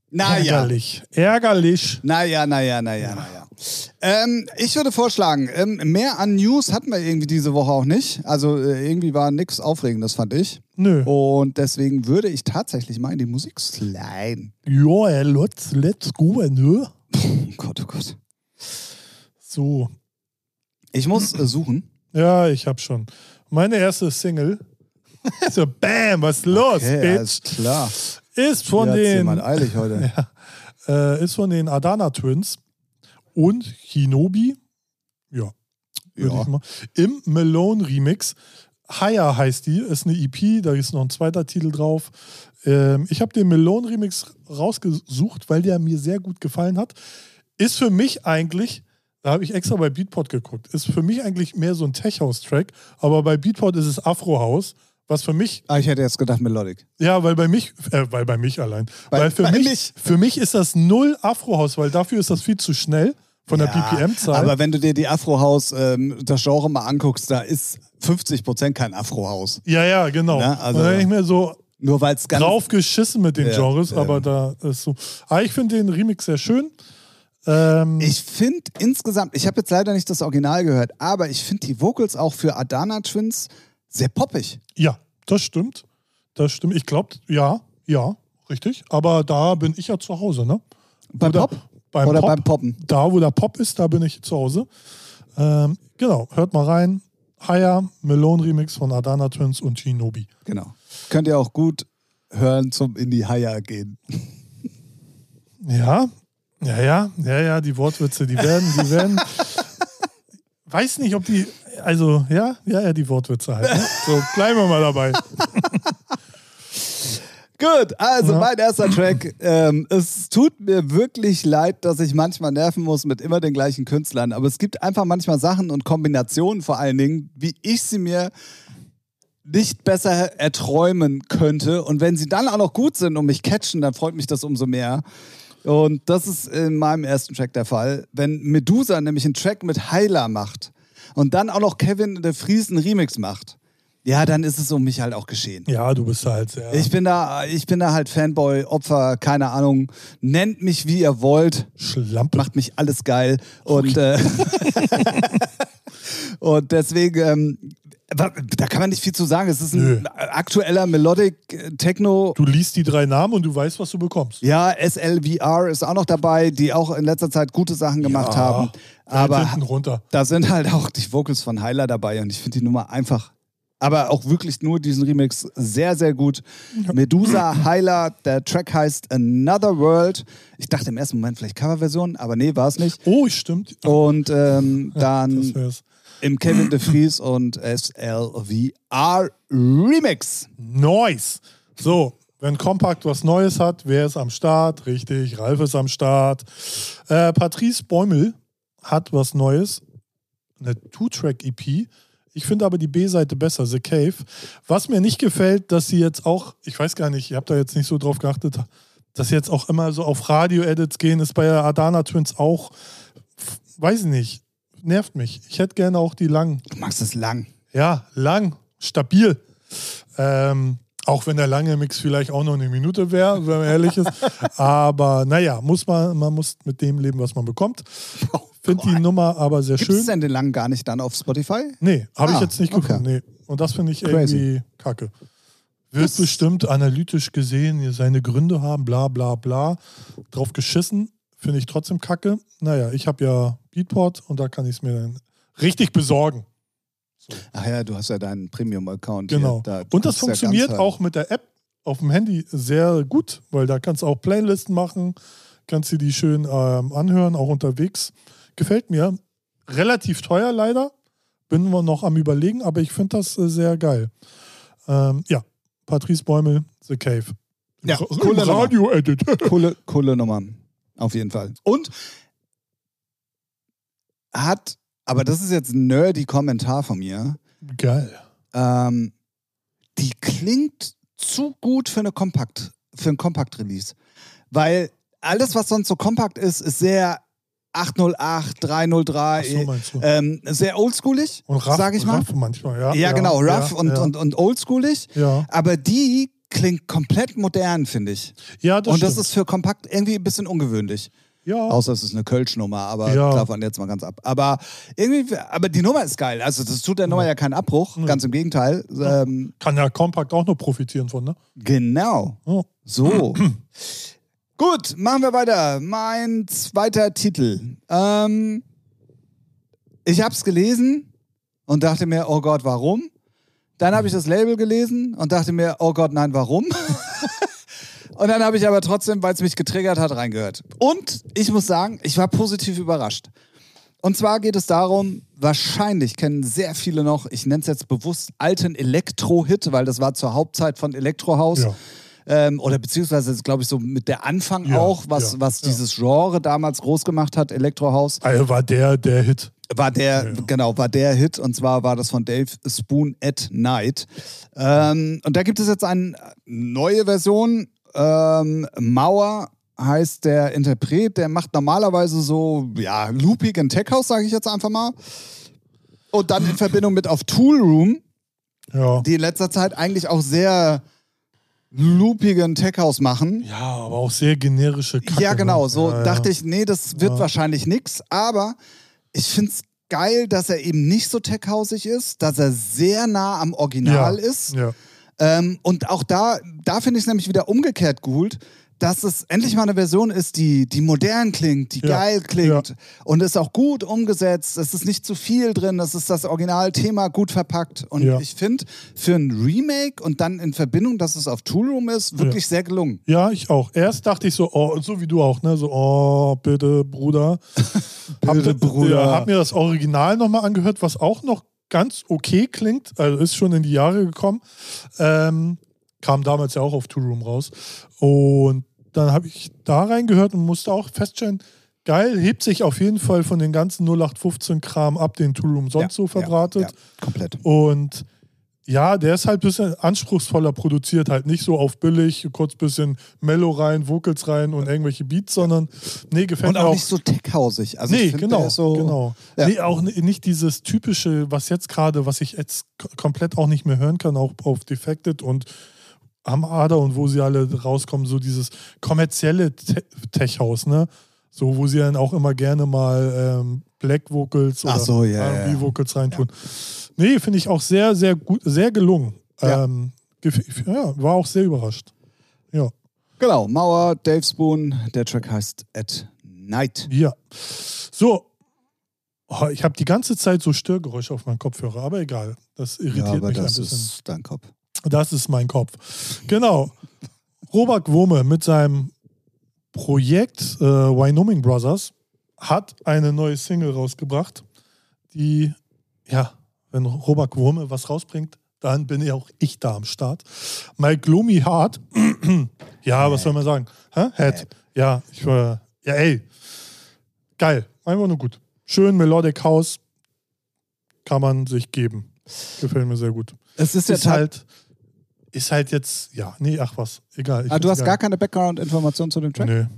Naja. Ärgerlich. Ärgerlich. Naja, naja, naja, naja. Ähm, ich würde vorschlagen, ähm, mehr an News hatten wir irgendwie diese Woche auch nicht. Also äh, irgendwie war nichts Aufregendes, fand ich. Nö. Und deswegen würde ich tatsächlich mal in die Musik sliden. Ja, let's, let's go, ne? Oh Gott, oh Gott. So. Ich muss äh, suchen. Ja, ich hab schon. Meine erste Single. So, bam, was ist los, Okay, Bitch? alles klar. Ist von Hier hat's den. jemand eilig heute. Ja, äh, ist von den Adana Twins und Hinobi. Ja. Würde Ja. ich mal. Im Malone Remix. Higher heißt die, ist eine E P, da ist noch ein zweiter Titel drauf. Ähm, ich habe den Malone Remix rausgesucht, weil der mir sehr gut gefallen hat. Ist für mich eigentlich, da habe ich extra bei Beatport geguckt, ist für mich eigentlich mehr so ein Tech-House-Track, aber bei Beatport ist es Afro-House, was für mich, Ah, ich hätte jetzt gedacht Melodic. ja, weil bei mich, äh, weil bei mich allein, Bei- weil für bei mich, mich. für mich ist das null Afro-House, weil dafür ist das viel zu schnell von der Ja, B P M-Zahl. aber wenn du dir die Afro-House, ähm, das Genre mal anguckst, da ist fünfzig Prozent kein Afro-House. Ja, ja, genau. Na, also- und dann nicht mehr so Nur weil es ganz... drauf geschissen mit den Ja, Genres, ja. aber da ist so. Aber ich finde den Remix sehr schön. Ähm, Ich finde insgesamt, ich habe jetzt leider nicht das Original gehört, aber ich finde die Vocals auch für Adana Twins sehr poppig. ja, das stimmt. Das stimmt. Ich glaube, ja, ja, richtig. Aber da bin ich ja zu Hause, ne? Beim Oder Pop? Beim Oder Pop. beim Poppen? Da, wo der Pop ist, da bin ich zu Hause. Ähm, genau, hört mal rein. Higher, Malone Remix von Adana Twins und Shinobi. Genau. Könnt ihr auch gut hören zum in die Haier gehen. Ja, ja, ja, ja, ja, die Wortwitze, die werden, die werden. Weiß nicht, ob die, also, ja, ja, ja, die Wortwitze halt. Ne? So, bleiben wir mal dabei. Gut, also Ja. mein erster Track. Ähm, es tut mir wirklich leid, dass ich manchmal nerven muss mit immer den gleichen Künstlern, aber es gibt einfach manchmal Sachen und Kombinationen vor allen Dingen, wie ich sie mir nicht besser erträumen könnte. Und wenn sie dann auch noch gut sind und mich catchen, dann freut mich das umso mehr. Und das ist in meinem ersten Track der Fall. Wenn Medusa nämlich einen Track mit Hyla macht und dann auch noch Kevin de Vries einen Remix macht, ja, dann ist es um mich halt auch geschehen. Ja, du bist halt sehr. Ich bin da, ich bin da halt Fanboy, Opfer, keine Ahnung. Nennt mich wie ihr wollt, Schlampe. macht mich alles geil. Und, äh, und deswegen, ähm, da kann man nicht viel zu sagen. Es ist ein Nö. aktueller Melodic äh, Techno. Du liest die drei Namen und du weißt, was du bekommst. Ja, S L V R ist auch noch dabei, die auch in letzter Zeit gute Sachen gemacht Ja, haben. Aber Aber hinten runter. da sind halt auch die Vocals von Hyla dabei und ich finde die Nummer einfach, aber auch wirklich nur diesen Remix sehr, sehr gut. Medusa, Hyla, der Track heißt Another World. Ich dachte im ersten Moment vielleicht Coverversion, aber nee, war es nicht. Oh, stimmt. Und ähm, Das dann wär's. im Kevin de Vries und S L V R Remix. Nice. So, wenn Compact was Neues hat, wer ist am Start? Richtig, Ralf ist am Start. Äh, Patrice Bäumel hat was Neues. Eine Two-Track-E P. Ich finde aber die B-Seite besser, The Cave. Was mir nicht gefällt, dass sie jetzt auch, ich weiß gar nicht, ihr habt da jetzt nicht so drauf geachtet, dass sie jetzt auch immer so auf Radio-Edits gehen, ist bei der Adana Twins auch, weiß ich nicht, nervt mich. Ich hätte gerne auch die langen. Du magst es lang. Ja, lang, stabil. Ähm, auch wenn der lange Mix vielleicht auch noch eine Minute wäre, wenn man ehrlich ist. Aber naja, muss man, man muss mit dem leben, was man bekommt. Finde die Nummer aber sehr Gibt es schön. denn den lang gar nicht dann auf Spotify? Nee, habe Ah, ich jetzt nicht okay. gefunden. Nee. Und das finde ich Crazy. irgendwie kacke. Wird Das- bestimmt analytisch gesehen seine Gründe haben, bla bla bla. Drauf geschissen, finde ich trotzdem kacke. Naja, ich habe ja Beatport und da kann ich es mir dann richtig besorgen. Ach ja, du hast ja deinen Premium-Account. Genau. Hier. Da, du und das kannst ja funktioniert ganz auch mit der App auf dem Handy sehr gut, weil da kannst du auch Playlisten machen, kannst du die schön ähm, anhören, auch unterwegs. Gefällt mir. Relativ teuer leider. Bin wir noch am Überlegen, aber ich finde das äh, sehr geil. Ähm, ja, Patrice Bäumel, The Cave. Ja, Ra- coole Nummer. Radio-Edit. Coole, coole Nummer. Auf jeden Fall. Und hat, aber das ist jetzt ein nerdy Kommentar von mir, Geil. ähm, die klingt zu gut für eine Kompakt, für ein Kompakt-Release. Weil alles, was sonst so kompakt ist, ist sehr acht null acht, drei null drei, Ach so, meinst du. ähm, sehr oldschoolig, Und Raff, sag ich mal. Raff manchmal, ja. Ja, genau, rough ja, und, ja. und, und oldschoolig. Ja. Aber die klingt komplett modern, finde ich. Ja, das Und das stimmt. ist für kompakt irgendwie ein bisschen ungewöhnlich. Ja. Außer es ist eine Kölsch-Nummer, aber Ja. davon jetzt mal ganz ab. Aber irgendwie, aber die Nummer ist geil. Also das tut der Nummer ja keinen Abbruch, Ja. ganz im Gegenteil. Ähm, Kann ja Compact auch noch profitieren von, ne? genau. Oh. So. Gut, machen wir weiter. Mein zweiter Titel. Ähm, ich habe es gelesen und dachte mir, oh Gott, warum? Dann habe ich das Label gelesen und dachte mir, oh Gott, nein, warum? Und dann habe ich aber trotzdem, weil es mich getriggert hat, reingehört. Und ich muss sagen, ich war positiv überrascht. Und zwar geht es darum, wahrscheinlich kennen sehr viele noch, ich nenne es jetzt bewusst, alten Elektro-Hit, weil das war zur Hauptzeit von Elektrohaus. Ja. Ähm, oder beziehungsweise, glaube ich, so mit der Anfang Ja, auch, was, ja, was ja. dieses Genre damals groß gemacht hat, Elektrohaus. Also war der der Hit. War der, Ja, ja. genau, war der Hit, und zwar war das von Dave Spoon at Night. Ähm, und da gibt es jetzt eine neue Version. Ähm, Mauer heißt der Interpret, der macht normalerweise so, ja, loopigen Tech House, sage ich jetzt einfach mal. Und dann in Verbindung mit auf Tool Room, Ja. die in letzter Zeit eigentlich auch sehr loopigen Tech House machen. Ja, aber auch sehr generische Kacke. Ja, genau. Ne? So ja, dachte ja. ich, nee, das wird Ja. wahrscheinlich nix. Aber ich finde es geil, dass er eben nicht so tech-hausig ist, dass er sehr nah am Original ja. ist. Ja. Ähm, und auch da, da finde ich es nämlich wieder umgekehrt gut, dass es endlich mal eine Version ist, die, die modern klingt, die Ja. geil klingt. Ja. Und ist auch gut umgesetzt. Es ist nicht zu viel drin. Es ist das Originalthema gut verpackt. Und Ja. ich finde, für ein Remake und dann in Verbindung, dass es auf Toolroom ist, wirklich Ja. sehr gelungen. Ja, ich auch. Erst dachte ich so, oh, so wie du auch, ne? So, oh, bitte, Bruder. Bitte, hab, Bruder. Ja, hab mir das Original nochmal angehört, was auch noch ganz okay klingt. Also ist schon in die Jahre gekommen. Ähm, kam damals ja auch auf Two Room raus. Und dann habe ich da reingehört und musste auch feststellen, geil, hebt sich auf jeden Fall von den ganzen null acht fünfzehn Kram ab, den Two Room sonst so verbratet. Ja, ja, komplett. Und ja, der ist halt ein bisschen anspruchsvoller produziert, halt nicht so auf billig, kurz ein bisschen Mellow rein, Vocals rein und irgendwelche Beats, sondern nee, gefällt Und mir auch auch. nicht so tech-hausig. Also ich Nee, find, genau, der ist so, genau. Ja. Nee, auch n- nicht dieses typische, was jetzt gerade, was ich jetzt k- komplett auch nicht mehr hören kann, auch auf Defected und am Ader und wo sie alle rauskommen, so dieses kommerzielle Te- Tech-House, ne? So, wo sie dann auch immer gerne mal ähm, Black Vocals oder Ach so, ja, R and B ja. Vocals reintun. Nee, finde ich auch sehr, sehr gut, sehr gelungen. Ja. Ähm, gef- ja, war auch sehr überrascht. Ja. Genau, Mauer, Dave Spoon, der Track heißt At Night. Ja. So. Oh, ich habe die ganze Zeit so Störgeräusche auf meinem Kopfhörer, aber egal. Das irritiert Ja, aber mich das ein bisschen. ist dein Kopf. Das ist mein Kopf. Genau. Robert Wurme mit seinem Projekt äh, Wyoming Brothers hat eine neue Single rausgebracht, die, ja, wenn Robert Wurme was rausbringt, dann bin ja auch ich da am Start. My Gloomy Heart. Ja, was soll man sagen? Hä? Head. Ja, ich war, ja, ey. Geil. Einfach nur gut. Schön Melodic House. Kann man sich geben. Gefällt mir sehr gut. Es ist ja Ist halt, ist halt jetzt, ja, nee, ach was, egal. Ich Ah, du find's hast gar keine Background-Information zu dem Track? Nee.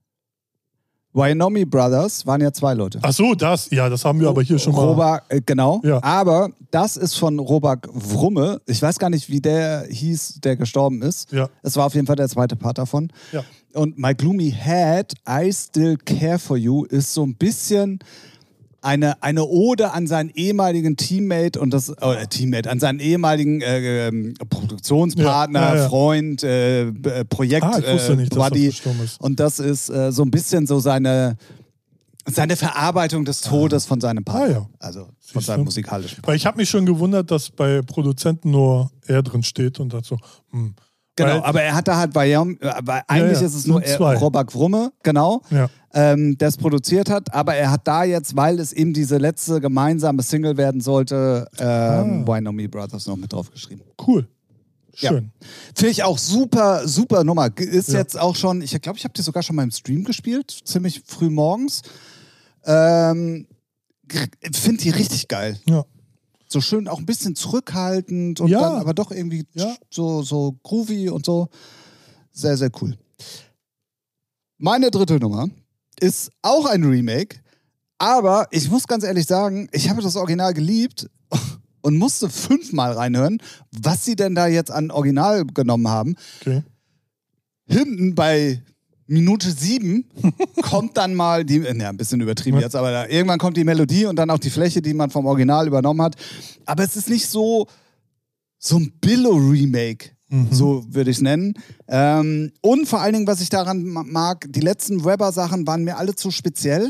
Wyoming Brothers waren ja zwei Leute. Ach so, das, ja, das haben wir aber hier schon mal. Robert, äh, genau. Ja. Aber das ist von Robert Wrumme. Ich weiß gar nicht, wie der hieß, der gestorben ist. Ja. Es war auf jeden Fall der zweite Part davon. Ja. Und My Gloomy Head, I Still Care For You ist so ein bisschen eine, eine Ode an seinen ehemaligen Teammate und das äh, Teammate, an seinen ehemaligen äh, ähm, Produktionspartner, Ja, ja, ja. Freund, äh, äh, Projekt, Ah, ich wusste äh, nicht, dass das Buddy. gestorben ist. Und das ist äh, so ein bisschen so seine, seine Verarbeitung des Todes von seinem Partner. Ah, ja. Also von Siehst seinem du? musikalischen Partner. Weil ich habe mich schon gewundert, dass bei Produzenten nur er drin steht und dazu, hm. Genau, Weil, aber er hat da halt bei Yom, aber eigentlich ja, ist es nur sind er, zwei. Robert Wrumme, genau, Ja. ähm, der es produziert hat, aber er hat da jetzt, weil es eben diese letzte gemeinsame Single werden sollte, ähm, Ah. Wyoming Brothers noch mit drauf geschrieben. Cool. Ja. Schön. Finde ich auch super, super Nummer. G- Ist Ja. jetzt auch schon, ich glaube, ich habe die sogar schon mal im Stream gespielt, ziemlich früh morgens. Ähm, Finde die richtig geil. Ja. So schön, auch ein bisschen zurückhaltend und Ja. dann aber doch irgendwie Ja. so, so groovy und so. Sehr, sehr cool. Meine dritte Nummer ist auch ein Remake, aber ich muss ganz ehrlich sagen, ich habe das Original geliebt und musste fünfmal reinhören, was sie denn da jetzt an Original genommen haben. Okay. Hinten bei Minute sieben kommt dann mal die, ja, ein bisschen übertrieben jetzt, aber da, irgendwann kommt die Melodie und dann auch die Fläche, die man vom Original übernommen hat. Aber es ist nicht so, so ein Billo-Remake, mhm. so würde ich es nennen. Ähm, und vor allen Dingen, was ich daran mag, die letzten Webber-Sachen waren mir alle zu speziell.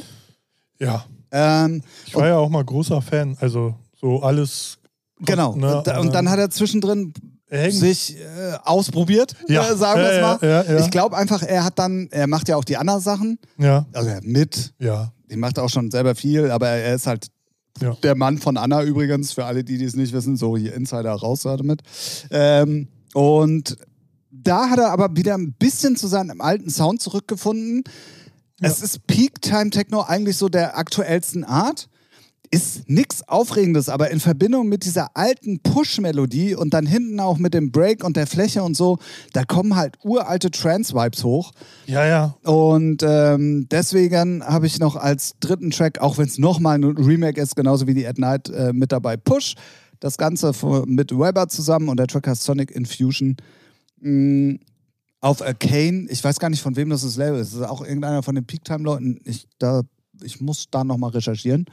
Ja. Ähm, ich war ja auch mal großer Fan, also so alles. Genau. Ne, und, und dann hat er zwischendrin Hängen. sich äh, ausprobiert, ja. äh, sagen wir es ja, mal. Ja, ja, ja. Ich glaube einfach, er hat dann, er macht ja auch die anderen Sachen. Ja. Also er mit. Ja. Die macht auch schon selber viel, aber er ist halt ja. der Mann von Anna übrigens, für alle, die es nicht wissen, so hier Insider raus damit. Ähm, und da hat er aber wieder ein bisschen zu seinem alten Sound zurückgefunden. Ja. Es ist Peak-Time-Techno eigentlich so der aktuellsten Art. Ist nichts Aufregendes, aber in Verbindung mit dieser alten Push-Melodie und dann hinten auch mit dem Break und der Fläche und so, da kommen halt uralte Trance-Vibes hoch. Ja, ja. Und ähm, deswegen habe ich noch als dritten Track, auch wenn es nochmal ein Remake ist, genauso wie die At Night, äh, mit dabei Push. Das Ganze mit Webber zusammen und der Track heißt Sonic Infusion. Mhm. Auf Arcane, ich weiß gar nicht, von wem das das Label ist. Das ist auch irgendeiner von den Peak-Time-Leuten. Ich, da, ich muss da nochmal recherchieren.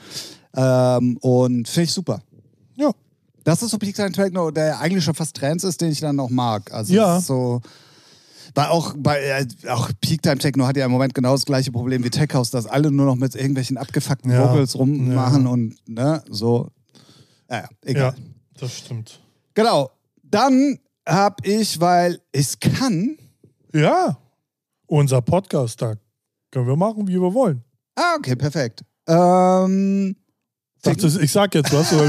Ähm, und finde ich super. Ja. Das ist so Peak-Time-Techno, der eigentlich schon fast Trance ist, den ich dann noch mag. Also ja. ist so. Weil auch, bei, äh, auch Peak-Time-Techno hat ja im Moment genau das gleiche Problem wie Tech House, dass alle nur noch mit irgendwelchen abgefuckten ja. Vocals rummachen ja. und ne, so. Naja, egal. Ja, das stimmt. Genau. Dann habe ich, weil ich es kann. Ja. Unser Podcast, da können wir machen, wie wir wollen. Ah, okay, perfekt. Ähm. Dachtest, ich sag jetzt was, oder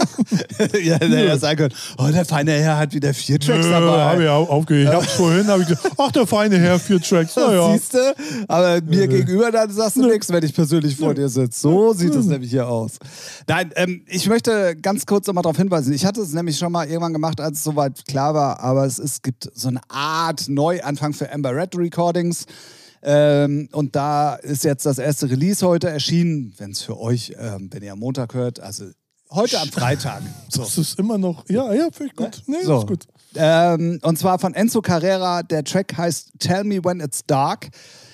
wie? ja, der ja sagen können, oh, der feine Herr hat wieder vier Tracks Nö, dabei. Hab ich auch aufgehört. Ich hab's vorhin, hab ich gesagt, ach, der feine Herr, vier Tracks. Naja. Siehst du? Aber mir Nö. gegenüber, dann sagst du nichts, wenn ich persönlich vor dir sitze. So sieht es nämlich hier aus. Nein, ähm, ich möchte ganz kurz nochmal darauf hinweisen. Ich hatte es nämlich schon mal irgendwann gemacht, als es soweit klar war, aber es, ist, es gibt so eine Art Neuanfang für Amber Red Recordings. Ähm, und da ist jetzt das erste Release heute erschienen, wenn es für euch, ähm, wenn ihr am Montag hört, also heute am Freitag. So. Das ist immer noch, ja, ja, finde ich gut. Nee, so. ist gut. Ähm, und zwar von Enzo Carrera, der Track heißt Tell Me When It's Dark.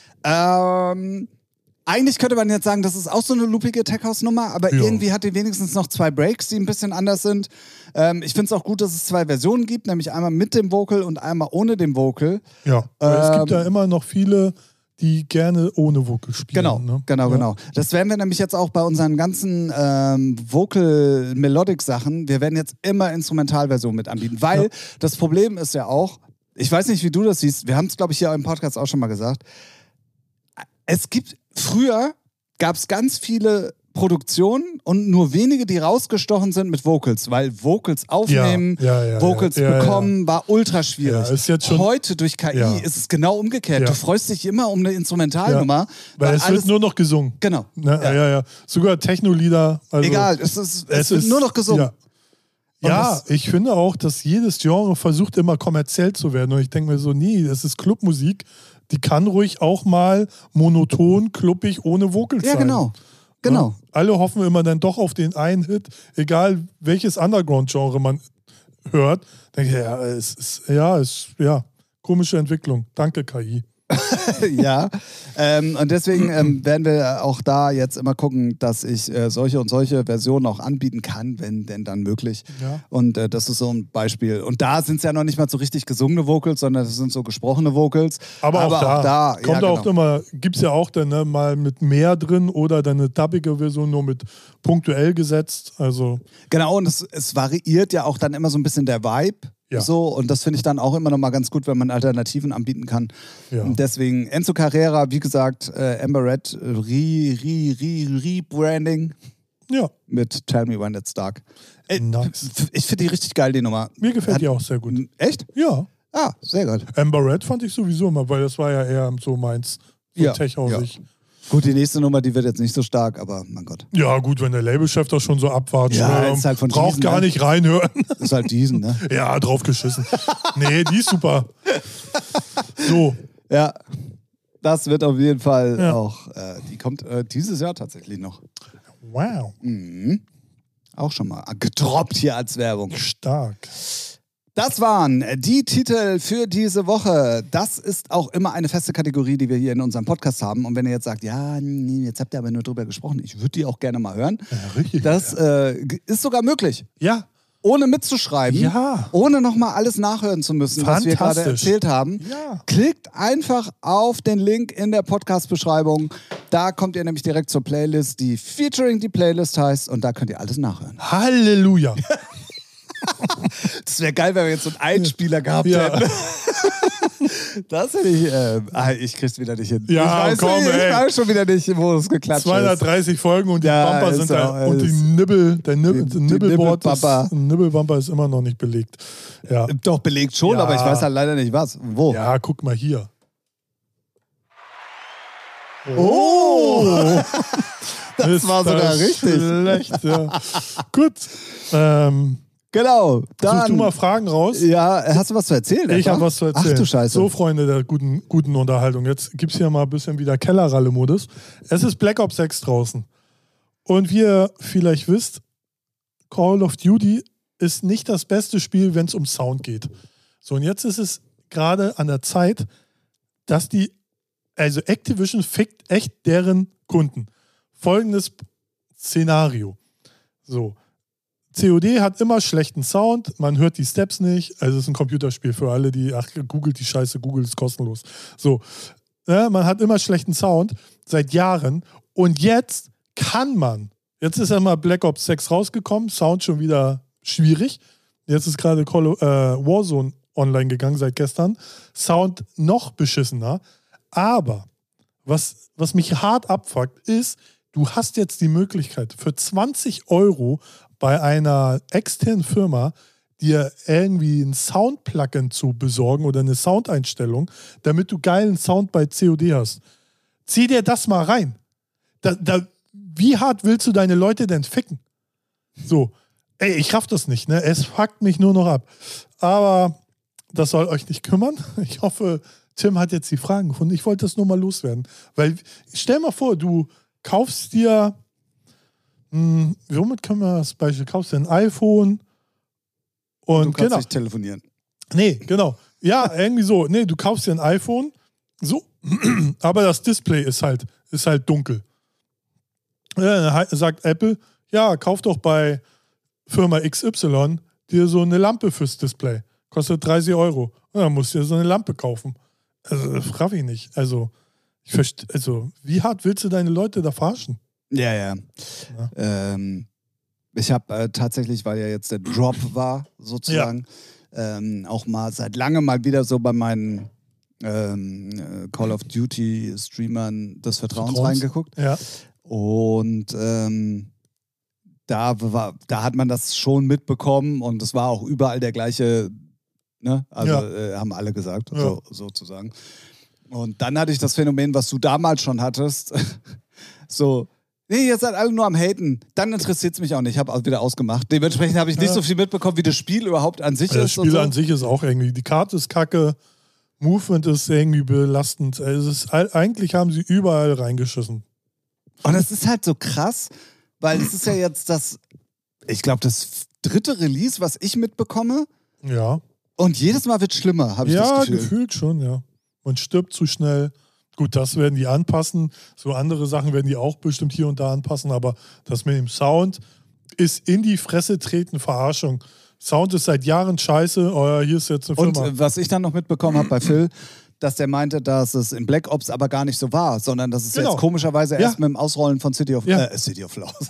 Ähm, eigentlich könnte man jetzt sagen, das ist auch so eine loopige Tech-House-Nummer, aber ja. irgendwie hat die wenigstens noch zwei Breaks, die ein bisschen anders sind. Ähm, ich finde es auch gut, dass es zwei Versionen gibt, nämlich einmal mit dem Vocal und einmal ohne dem Vocal. Ja, weil ähm, es gibt ja immer noch viele, die gerne ohne Vocal spielen. Genau, ne? genau, ja. genau. Das werden wir nämlich jetzt auch bei unseren ganzen ähm, Vocal-Melodic-Sachen, wir werden jetzt immer Instrumentalversionen mit anbieten, weil ja. das Problem ist ja auch, ich weiß nicht, wie du das siehst, wir haben es, glaube ich, hier im Podcast auch schon mal gesagt, es gibt, früher gab es ganz viele Produktionen und nur wenige, die rausgestochen sind mit Vocals, weil Vocals aufnehmen, ja, ja, ja, Vocals ja, ja, bekommen, ja. war ultra schwierig. Ja, ist jetzt schon, Heute durch K I ja. ist es genau umgekehrt. Ja. Du freust dich immer um eine Instrumentalnummer. Ja, weil, weil es alles wird nur noch gesungen. Genau. Ne? Ja. Ja, ja. Sogar Techno-Lieder. Also Egal, es, ist, es, es wird ist nur noch gesungen. Ja, ja ich finde auch, dass jedes Genre versucht immer kommerziell zu werden. Und ich denke mir so, nee, das ist Clubmusik. Die kann ruhig auch mal monoton, kluppig, ohne Vocals Ja, sein. genau. Genau. Ja? Alle hoffen immer dann doch auf den einen Hit, egal welches Underground-Genre man hört. Denke ich, ja, es ist, ja, es, ja, komische Entwicklung. Danke, K I. ja, ähm, und deswegen ähm, werden wir auch da jetzt immer gucken, dass ich äh, solche und solche Versionen auch anbieten kann, wenn denn dann möglich. Ja. Und äh, das ist so ein Beispiel. Und da sind es ja noch nicht mal so richtig gesungene Vocals, sondern das sind so gesprochene Vocals. Aber, Aber auch da, auch da kommt ja, auch genau. immer, gibt es ja auch dann ne, mal mit mehr drin oder dann eine dubbige Version nur mit punktuell gesetzt. Also Genau, und es, es variiert ja auch dann immer so ein bisschen der Vibe. Ja. So, und das finde ich dann auch immer noch mal ganz gut, wenn man Alternativen anbieten kann. Ja. Und deswegen Enzo Carrera, wie gesagt, äh, Amber Red, äh, Re, Re, Re, Rebranding ja. mit Tell Me When It's Dark. Äh, Nice. Ich finde die richtig geil, die Nummer. Mir gefällt Hat, die auch sehr gut. Echt? Ja. Ah, sehr gut. Amber Red fand ich sowieso immer, weil das war ja eher so meins, so Ja, tech-hausig. ja. Gut, die nächste Nummer, die wird jetzt nicht so stark, aber mein Gott. Ja, gut, wenn der Labelchef das schon so abwatscht, Ja, ähm, ist halt von braucht diesen, gar ne? nicht reinhören. Ist halt diesen, ne? Ja, drauf geschissen. Nee, die ist super. So. Ja, das wird auf jeden Fall Ja. auch, äh, die kommt äh, dieses Jahr tatsächlich noch. Wow. Mhm. Auch schon mal gedroppt hier als Werbung. Stark. Das waren die Titel für diese Woche. Das ist auch immer eine feste Kategorie, die wir hier in unserem Podcast haben. Und wenn ihr jetzt sagt, ja, nee, jetzt habt ihr aber nur drüber gesprochen, ich würde die auch gerne mal hören. Ja, richtig. Das ja. äh, ist sogar möglich. Ja. Ohne mitzuschreiben, ja. ohne nochmal alles nachhören zu müssen, was wir gerade erzählt haben. Ja. Klickt einfach auf den Link in der Podcast-Beschreibung. Da kommt ihr nämlich direkt zur Playlist, die Featuring die Playlist heißt. Und da könnt ihr alles nachhören. Halleluja. Das wäre geil, wenn wir jetzt so einen Einspieler gehabt ja. hätten. Das hätte ich. Äh, ah, ich krieg's wieder nicht hin. Ja, ich weiß, komm, ich, ich ey. weiß schon wieder nicht, wo es geklatscht zweihundertdreißig ist. Folgen und die ja, Bumper sind auch, da. Und die Nibbel, der Nib die, Nibbelboard, die ist, Nibbelbumper ist immer noch nicht belegt. Ja. Doch, belegt schon, ja. aber ich weiß halt leider nicht was. Wo? Ja, guck mal hier. Oh! das ist war sogar richtig. Schlecht, ja. Gut. Ähm, genau. Dann, such du mal Fragen raus. Ja, hast du was zu erzählen? Ich habe was zu erzählen. Ach du Scheiße. So, Freunde der guten, guten Unterhaltung. Jetzt gibt es hier mal ein bisschen wieder Kellerralle-Modus. Es ist Black Ops sechs draußen. Und wie ihr vielleicht wisst, Call of Duty ist nicht das beste Spiel, wenn es um Sound geht. So, und jetzt ist es gerade an der Zeit, dass die, also Activision fickt echt deren Kunden. Folgendes Szenario. So, C O D hat immer schlechten Sound, man hört die Steps nicht, also es ist ein Computerspiel für alle, die, ach, googelt die Scheiße, Google ist kostenlos. So, ja, man hat immer schlechten Sound, seit Jahren, und jetzt kann man, jetzt ist einmal Black Ops sechs rausgekommen, Sound schon wieder schwierig, jetzt ist gerade Call of, äh, Warzone online gegangen seit gestern, Sound noch beschissener, aber was, was mich hart abfuckt ist, du hast jetzt die Möglichkeit für zwanzig Euro bei einer externen Firma dir irgendwie ein Sound-Plugin zu besorgen oder eine Soundeinstellung, damit du geilen Sound bei C O D hast. Zieh dir das mal rein. Da, da, wie hart willst du deine Leute denn ficken? So, ey, ich raff das nicht, ne? Es fuckt mich nur noch ab. Aber das soll euch nicht kümmern. Ich hoffe, Tim hat jetzt die Fragen gefunden. Ich wollte das nur mal loswerden. Weil, stell mal vor, du kaufst dir, mh, womit können wir das Beispiel, kaufst dir ein iPhone und, und du kannst genau. nicht telefonieren. Nee, genau. Ja, irgendwie so. Nee, du kaufst dir ein iPhone, so, aber das Display ist halt, ist halt dunkel. Dann sagt Apple, ja, kauf doch bei Firma X Y dir so eine Lampe fürs Display. Kostet dreißig Euro. Und dann musst du dir so eine Lampe kaufen. Also, das raff ich nicht. Also, ich verste- also, wie hart willst du deine Leute da verarschen? Ja, ja. Ja. Ähm, ich habe äh, tatsächlich, weil ja jetzt der Drop war, sozusagen, ähm, auch mal seit langem mal wieder so bei meinen ähm, äh, Call of Duty Streamern des Vertrauens, Vertrauens. reingeguckt. Ja. Und ähm, da, war, da hat man das schon mitbekommen und es war auch überall der gleiche, ne? Also Ja. äh, haben alle gesagt, Ja. so, sozusagen. Und dann hatte ich das Phänomen, was du damals schon hattest, so, nee, ihr seid alle nur am Haten, dann interessiert es mich auch nicht, ich habe auch wieder ausgemacht. Dementsprechend habe ich nicht Ja. so viel mitbekommen, wie das Spiel überhaupt an sich Das ist. Spiel und so. an sich ist auch irgendwie, die Karte ist kacke, Movement ist irgendwie belastend. Also es ist, eigentlich haben sie überall reingeschissen. Und es ist halt so krass, weil es ist ja jetzt das, ich glaube, das dritte Release, was ich mitbekomme. Ja. Und jedes Mal wird schlimmer, habe ich Ja, das Gefühl. gefühlt schon, ja. Man stirbt zu schnell. Gut, das werden die anpassen. So andere Sachen werden die auch bestimmt hier und da anpassen. Aber das mit dem Sound ist in die Fresse treten Verarschung. Sound ist seit Jahren scheiße. Oh ja, hier ist jetzt eine Und Firma. äh, was ich dann noch mitbekommen habe bei Phil, dass der meinte, dass es in Black Ops aber gar nicht so war, sondern dass es Genau. jetzt komischerweise Ja. erst mit dem Ausrollen von City of, Ja. äh, City of Laws.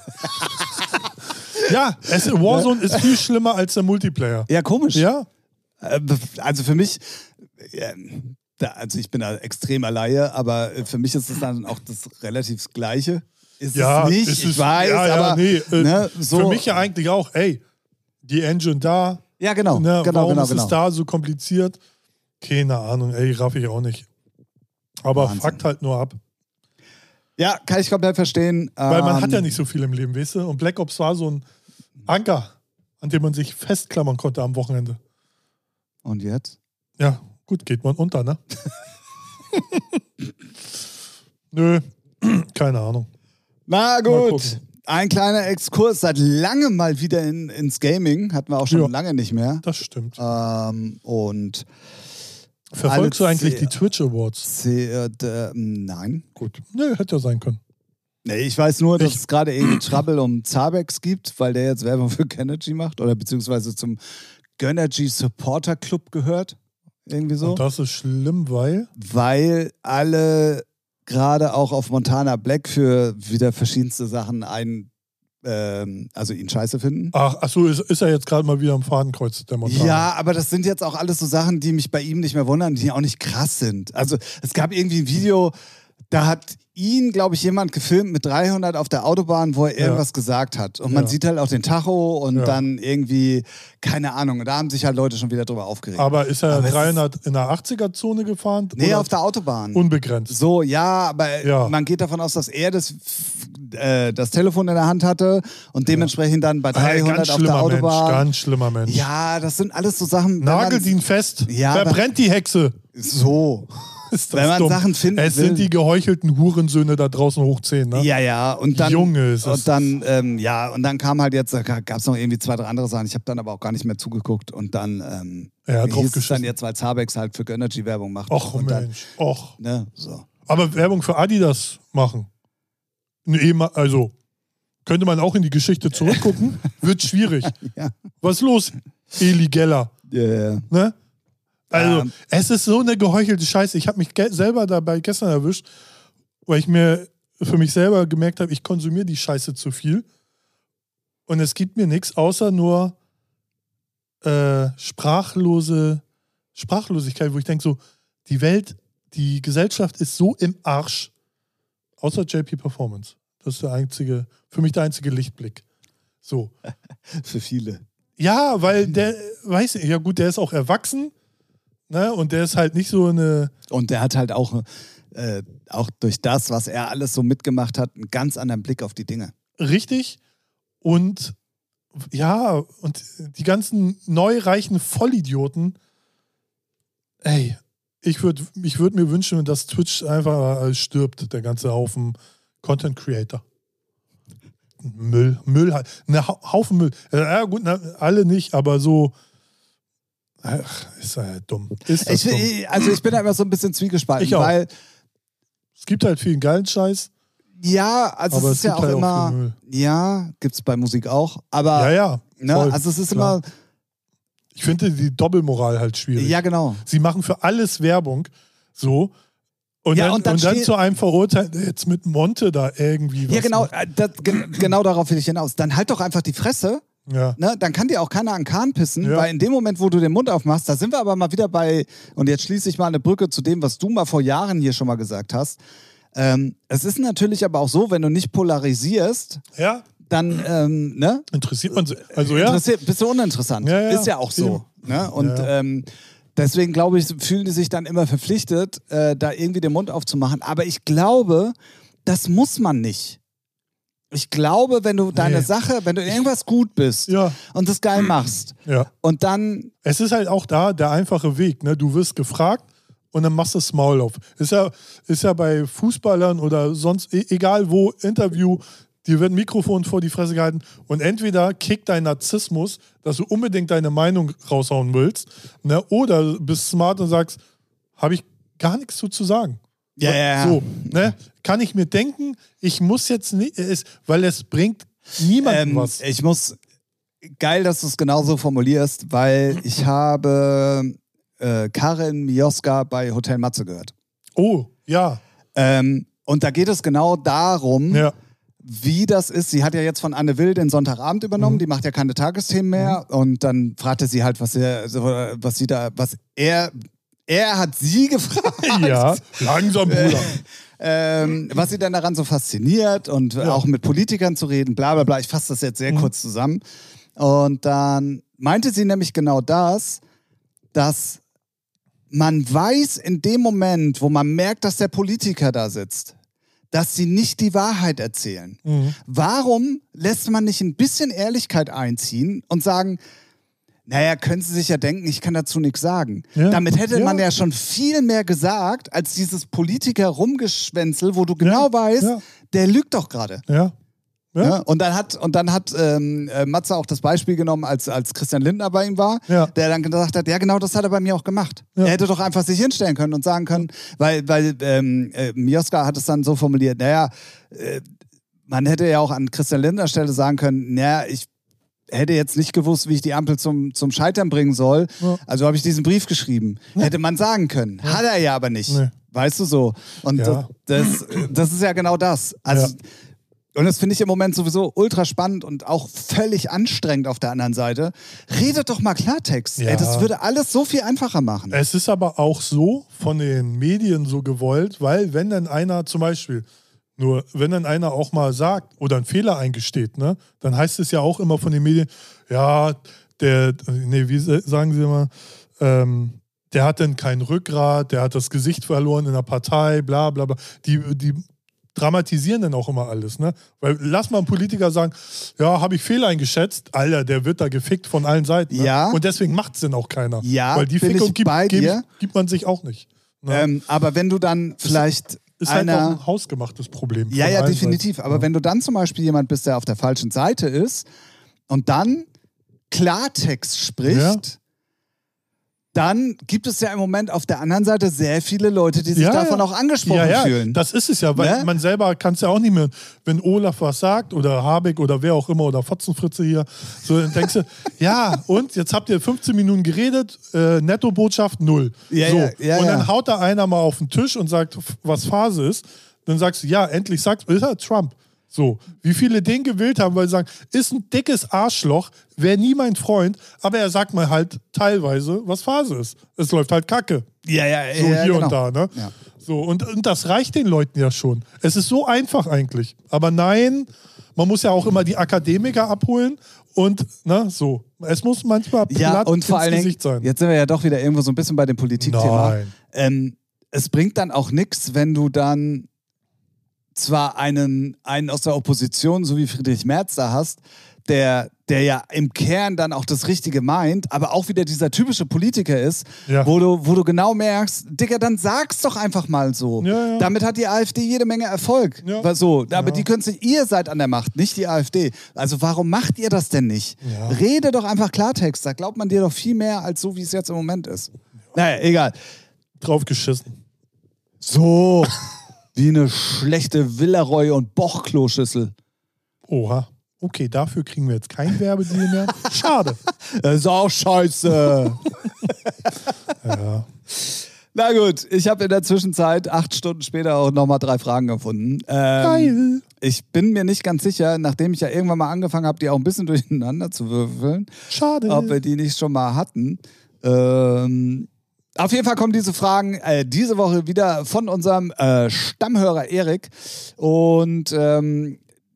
Ja, es, Warzone ist viel schlimmer als der Multiplayer. Ja, komisch. Ja, Äh, Also für mich, äh, da, also ich bin da extremer Laie, aber für mich ist es dann auch das relativ Gleiche. Ist ja. es nicht, es ich ist, weiß, ja, ja, aber nee, äh, ne, so. für mich ja eigentlich auch, ey, die Engine da, Ja, genau, ne, genau, warum genau, ist genau. es da so kompliziert? Keine Ahnung, ey, raff ich auch nicht. Aber Wahnsinn. fuckt halt nur ab. Ja, kann ich komplett verstehen. Weil man ähm, hat ja nicht so viel im Leben, weißt du? Und Black Ops war so ein Anker, an dem man sich festklammern konnte am Wochenende. Und jetzt? Ja, gut, geht man unter, ne? Nö, keine Ahnung. Na Mal gut. gucken. Ein kleiner Exkurs, seit langem mal wieder in, ins Gaming. Hatten wir auch schon Ja. lange nicht mehr. Das stimmt. Ähm, und Verfolgst du alle eigentlich C- die Twitch Awards? C- äh, d- nein. Gut. Nö, hätte ja sein können. Nee, ich weiß nur, dass Ich- es gerade irgendwie Trouble um Zabex gibt, weil der jetzt Werbung für Gönnergy macht oder beziehungsweise zum Gönnergy Supporter Club gehört. Irgendwie so. Und das ist schlimm, weil. Weil alle gerade auch auf Montana Black für wieder verschiedenste Sachen ein, ähm, also ihn scheiße finden. Ach, achso, ist, ist er jetzt gerade mal wieder am Fadenkreuz der Montana? Ja, aber das sind jetzt auch alles so Sachen, die mich bei ihm nicht mehr wundern, die auch nicht krass sind. Also es gab irgendwie ein Video, da hat ihn, glaube ich, jemand gefilmt mit dreihundert auf der Autobahn, wo er Ja. irgendwas gesagt hat. Und man Ja. sieht halt auch den Tacho und Ja. dann irgendwie, keine Ahnung, und da haben sich halt Leute schon wieder drüber aufgeregt. Aber ist er Aber es dreihundert in der achtziger-Zone gefahren? nee, oder auf der Autobahn. unbegrenzt? So, ja, aber Ja. man geht davon aus, dass er das, äh, das Telefon in der Hand hatte und dementsprechend dann bei Äh, dreihundert ganz auf schlimmer der Autobahn. Mensch, ganz schlimmer Mensch. Ja, das sind alles so Sachen. wenn Nagelt man- ihn fest. Ja, aber- Verbrennt die Hexe. So. Ist das Wenn man dumm. Sachen finden Es will. sind die geheuchelten Hurensöhne da draußen hoch zehn, ne? Ja, ja. Und dann, Junge, ist das- und dann, ähm, ja, und dann kam halt jetzt, gab es noch irgendwie zwei, drei andere Sachen. Ich habe dann aber auch gar nicht mehr zugeguckt. Und dann ähm, Er hat drauf hieß es geschissen. dann jetzt, weil Zabex halt für Gönnergy Werbung macht. Och, und dann, Mensch. Och. ne, so. Aber Werbung für Adidas machen. Nee, also, könnte man auch in die Geschichte zurückgucken. Wird schwierig. Ja. Was ist los, Eli Geller? Yeah. Ne? Also, Ähm. es ist so eine geheuchelte Scheiße. Ich habe mich ge selber dabei gestern erwischt, weil ich mir für mich selber gemerkt habe, ich konsumiere die Scheiße zu viel. Und es gibt mir nichts, außer nur äh, sprachlose Sprachlosigkeit, wo ich denke so, die Welt, die Gesellschaft ist so im Arsch. Außer J P Performance. Das ist der einzige, für mich der einzige Lichtblick. So. Für viele. Ja, weil der, weiß ich, ja gut, der ist auch erwachsen, ne? Und der ist halt nicht so eine. Und der hat halt auch, äh, auch durch das, was er alles so mitgemacht hat, einen ganz anderen Blick auf die Dinge. Richtig. Und ja, und die ganzen neureichen Vollidioten, ey, ich würde ich würd mir wünschen, dass Twitch einfach äh, stirbt, der ganze Haufen Content Creator. Müll, Müll, halt. Ein Haufen Müll. Ja, gut, na, alle nicht, aber so. Ach, ist halt dumm. Ist das Ich, dumm. also ich bin da immer so ein bisschen zwiegespalten, Ich auch. weil, Es gibt halt viel geilen Scheiß. ja, also Aber es es ist ja gibt auch halt auch immer, viel Müll. ja, gibt es bei Musik auch, aber, Ja, ja. ne, voll, also es ist klar. immer, Ich finde die Doppelmoral halt schwierig. ja genau. Sie machen für alles Werbung. So. Und, Ja, dann, und dann und dann steht- zu einem verurteilen, jetzt mit Monte da irgendwie was. Ja, genau, macht. äh, das, ge- genau darauf will ich hinaus. Dann halt doch einfach die Fresse, Ja. ne? Dann kann dir auch keiner an den Kahn pissen, Ja. weil in dem Moment, wo du den Mund aufmachst, da sind wir aber mal wieder bei, und jetzt schließe ich mal eine Brücke zu dem, was du mal vor Jahren hier schon mal gesagt hast. Ähm, es ist natürlich aber auch so, wenn du nicht polarisierst, Ja, dann, ähm, ne? interessiert man sich. Also ja. Interessiert, bist du uninteressant. Ja, ja, ist ja auch so. Ne? Und Ja, ja. Ähm, deswegen glaube ich, fühlen die sich dann immer verpflichtet, äh, da irgendwie den Mund aufzumachen. Aber ich glaube, das muss man nicht. Ich glaube, wenn du deine Nee. Sache, wenn du in irgendwas gut bist Ja, und das geil machst ja. und dann, Es ist halt auch da der einfache Weg. Ne? Du wirst gefragt und dann machst du das Maul auf. Ist ja, ist ja bei Fußballern oder sonst, e- egal wo, Interview, dir wird ein Mikrofon vor die Fresse gehalten und entweder kickt dein Narzissmus, dass du unbedingt deine Meinung raushauen willst, ne? Oder bist smart und sagst, habe ich gar nichts zu, zu sagen. Ja, ja, ja. So, ne? Kann ich mir denken, ich muss jetzt nicht, es, weil es bringt niemandem ähm, was. ich muss, geil, dass du es genauso formulierst, weil ich habe äh, Karin Mioska bei Hotel Matze gehört. Oh, ja. Ähm, und da geht es genau darum, Ja. wie das ist. Sie hat ja jetzt von Anne Will den Sonntagabend übernommen, Mhm. die macht ja keine Tagesthemen mehr. Und dann fragte sie halt, was, er, so, was sie da, was er, er hat sie gefragt. Ja, langsam, Bruder. Ähm, was sie denn daran so fasziniert und Ja. auch mit Politikern zu reden, bla bla bla. Ich fasse das jetzt sehr Mhm. kurz zusammen. Und dann meinte sie nämlich genau das, dass man weiß in dem Moment, wo man merkt, dass der Politiker da sitzt, dass sie nicht die Wahrheit erzählen. Mhm. Warum lässt man nicht ein bisschen Ehrlichkeit einziehen und sagen, naja, können Sie sich ja denken, ich kann dazu nichts sagen. Ja. Damit hätte Ja. man ja schon viel mehr gesagt, als dieses Politiker-Rumgeschwänzel, wo du genau Ja. weißt, Ja. der lügt doch gerade. Ja. Ja. Ja, und dann hat, und dann hat ähm, äh, Matze auch das Beispiel genommen, als, als Christian Lindner bei ihm war, Ja. der dann gesagt hat, ja genau das hat er bei mir auch gemacht. Ja. Er hätte doch einfach sich hinstellen können und sagen können, weil, weil ähm, äh, Mioska hat es dann so formuliert, naja, äh, man hätte ja auch an Christian Lindner Stelle sagen können, naja, ich hätte jetzt nicht gewusst, wie ich die Ampel zum, zum Scheitern bringen soll, Ja. also habe ich diesen Brief geschrieben. Ja. Hätte man sagen können. Hat er ja aber nicht. Nee. Weißt du so? Und Ja. das, das ist ja genau das. Also Ja. Und das finde ich im Moment sowieso ultra spannend und auch völlig anstrengend auf der anderen Seite. Redet doch mal Klartext. Ja. Ey, das würde alles so viel einfacher machen. Es ist aber auch so von den Medien so gewollt, weil wenn dann einer zum Beispiel, nur wenn dann einer auch mal sagt oder einen Fehler eingesteht, ne, dann heißt es ja auch immer von den Medien, ja, der, nee, wie sagen sie immer, ähm, der hat dann kein Rückgrat, der hat das Gesicht verloren in der Partei, bla bla bla. Die, die dramatisieren dann auch immer alles, ne? Weil lass mal einen Politiker sagen, ja, habe ich Fehler eingeschätzt, Alter, der wird da gefickt von allen Seiten. Ne? Ja. Und deswegen macht es dann auch keiner. Ja, weil die bin Fickung ich gibt, bei gibt, dir. gibt man sich auch nicht. Ne? Ähm, aber wenn du dann vielleicht ist halt einer... auch ein hausgemachtes Problem. Ja, von ja, allen definitiv. Seiten. Aber Ja. wenn du dann zum Beispiel jemand bist, der auf der falschen Seite ist und dann Klartext spricht, Ja. dann gibt es ja im Moment auf der anderen Seite sehr viele Leute, die sich Ja, davon ja. auch angesprochen ja, ja, fühlen. das ist es ja, weil Ne? man selber kann es ja auch nicht mehr, wenn Olaf was sagt oder Habeck oder wer auch immer oder Fotzenfritze hier, so dann denkst du, ja und, jetzt habt ihr fünfzehn Minuten geredet, äh, Nettobotschaft null. Ja, so. ja, ja, und dann ja. haut da einer mal auf den Tisch und sagt, was Phase ist, dann sagst du, ja, endlich sagst du, ist ja Trump. So, wie viele den gewählt haben, weil sie sagen, ist ein dickes Arschloch, wäre nie mein Freund, aber er sagt mal halt teilweise, was Phase ist. Es läuft halt Kacke. Ja, ja, So ja, hier genau. und da, ne? Ja. So, und, und das reicht den Leuten ja schon. Es ist so einfach eigentlich. Aber nein, man muss ja auch immer die Akademiker abholen und, ne, so. Es muss manchmal Ja, platt und vor ins allen Dingen, Gesicht sein. jetzt sind wir ja doch wieder irgendwo so ein bisschen bei dem Politikthema. Nein. Ähm, es bringt dann auch nichts, wenn du dann zwar einen, einen aus der Opposition, so wie Friedrich Merz da hast, der, der ja im Kern dann auch das Richtige meint, aber auch wieder dieser typische Politiker ist, Ja. wo, du, wo du genau merkst, Digga, dann sag's doch einfach mal so. Ja, ja. Damit hat die AfD jede Menge Erfolg. Ja. Was So, aber Ja. die können sich, ihr seid an der Macht, nicht die AfD. Also warum macht ihr das denn nicht? Ja. Rede doch einfach Klartext, da glaubt man dir doch viel mehr, als so, wie es jetzt im Moment ist. Naja, egal. Drauf geschissen. So, wie eine schlechte Villaroy- und Boch-Kloschüssel. Oha. Okay, dafür kriegen wir jetzt kein Werbedeal mehr. Schade. Das ist auch scheiße. Ja. Na gut, ich habe in der Zwischenzeit acht Stunden später auch nochmal drei Fragen gefunden. Ähm, Geil. Ich bin mir nicht ganz sicher, nachdem ich ja irgendwann mal angefangen habe, die auch ein bisschen durcheinander zu würfeln, Schade. ob wir die nicht schon mal hatten. Ähm, auf jeden Fall kommen diese Fragen äh, diese Woche wieder von unserem äh, Stammhörer Erik. Und ähm,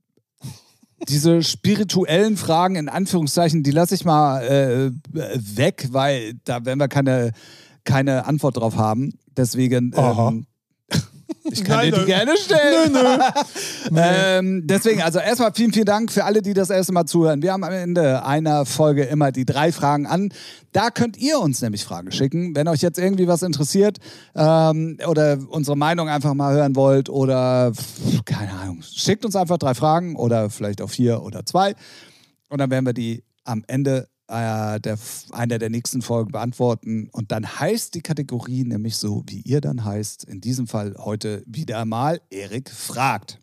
diese spirituellen Fragen, in Anführungszeichen, die lasse ich mal äh, weg, weil da werden wir keine, keine Antwort drauf haben. Deswegen, Aha. ähm, ich kann Nein, dir die nö. gerne stellen. Nö, nö. ähm, deswegen, also erstmal vielen, vielen Dank für alle, die das erste Mal zuhören. Wir haben am Ende einer Folge immer die drei Fragen an. Da könnt ihr uns nämlich Fragen schicken, wenn euch jetzt irgendwie was interessiert ähm, oder unsere Meinung einfach mal hören wollt oder pff, keine Ahnung. Schickt uns einfach drei Fragen oder vielleicht auch vier oder zwei und dann werden wir die am Ende äh, der, einer der nächsten Folgen beantworten. Und dann heißt die Kategorie nämlich so, wie ihr dann heißt. In diesem Fall heute wieder mal Erik fragt.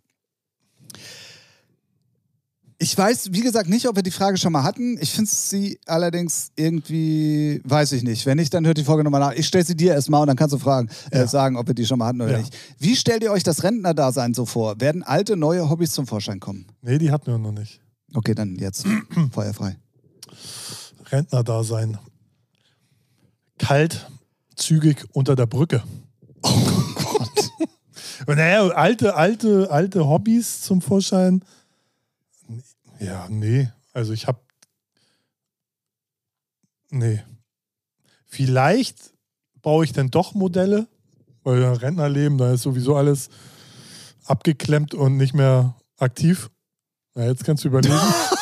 Ich weiß, wie gesagt, nicht, ob wir die Frage schon mal hatten. Ich finde sie allerdings irgendwie, weiß ich nicht. Wenn nicht, dann hört die Folge nochmal nach. Ich stelle sie dir erstmal und dann kannst du fragen, äh, Ja. sagen, ob wir die schon mal hatten oder Ja. nicht. Wie stellt ihr euch das Rentnerdasein so vor? Werden alte, neue Hobbys zum Vorschein kommen? Nee, die hatten wir noch nicht. Okay, dann jetzt feuerfrei. Rentnerdasein. Kalt, zügig unter der Brücke. Oh Gott. Und naja, alte, alte, alte Hobbys zum Vorschein. Ja, nee. Also ich habe. Nee. Vielleicht baue ich dann doch Modelle, weil ja Rentnerleben, da ist sowieso alles abgeklemmt und nicht mehr aktiv. Na, jetzt kannst du überlegen.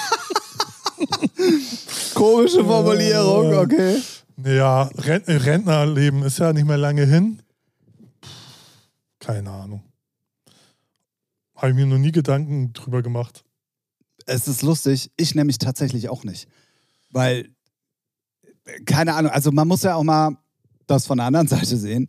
Komische Formulierung, Äh, okay. Ja, Rent Rentnerleben ist ja nicht mehr lange hin. Keine Ahnung. Habe ich mir noch nie Gedanken drüber gemacht. es ist lustig, ich nämlich tatsächlich auch nicht. Weil, keine Ahnung, also man muss ja auch mal das von der anderen Seite sehen,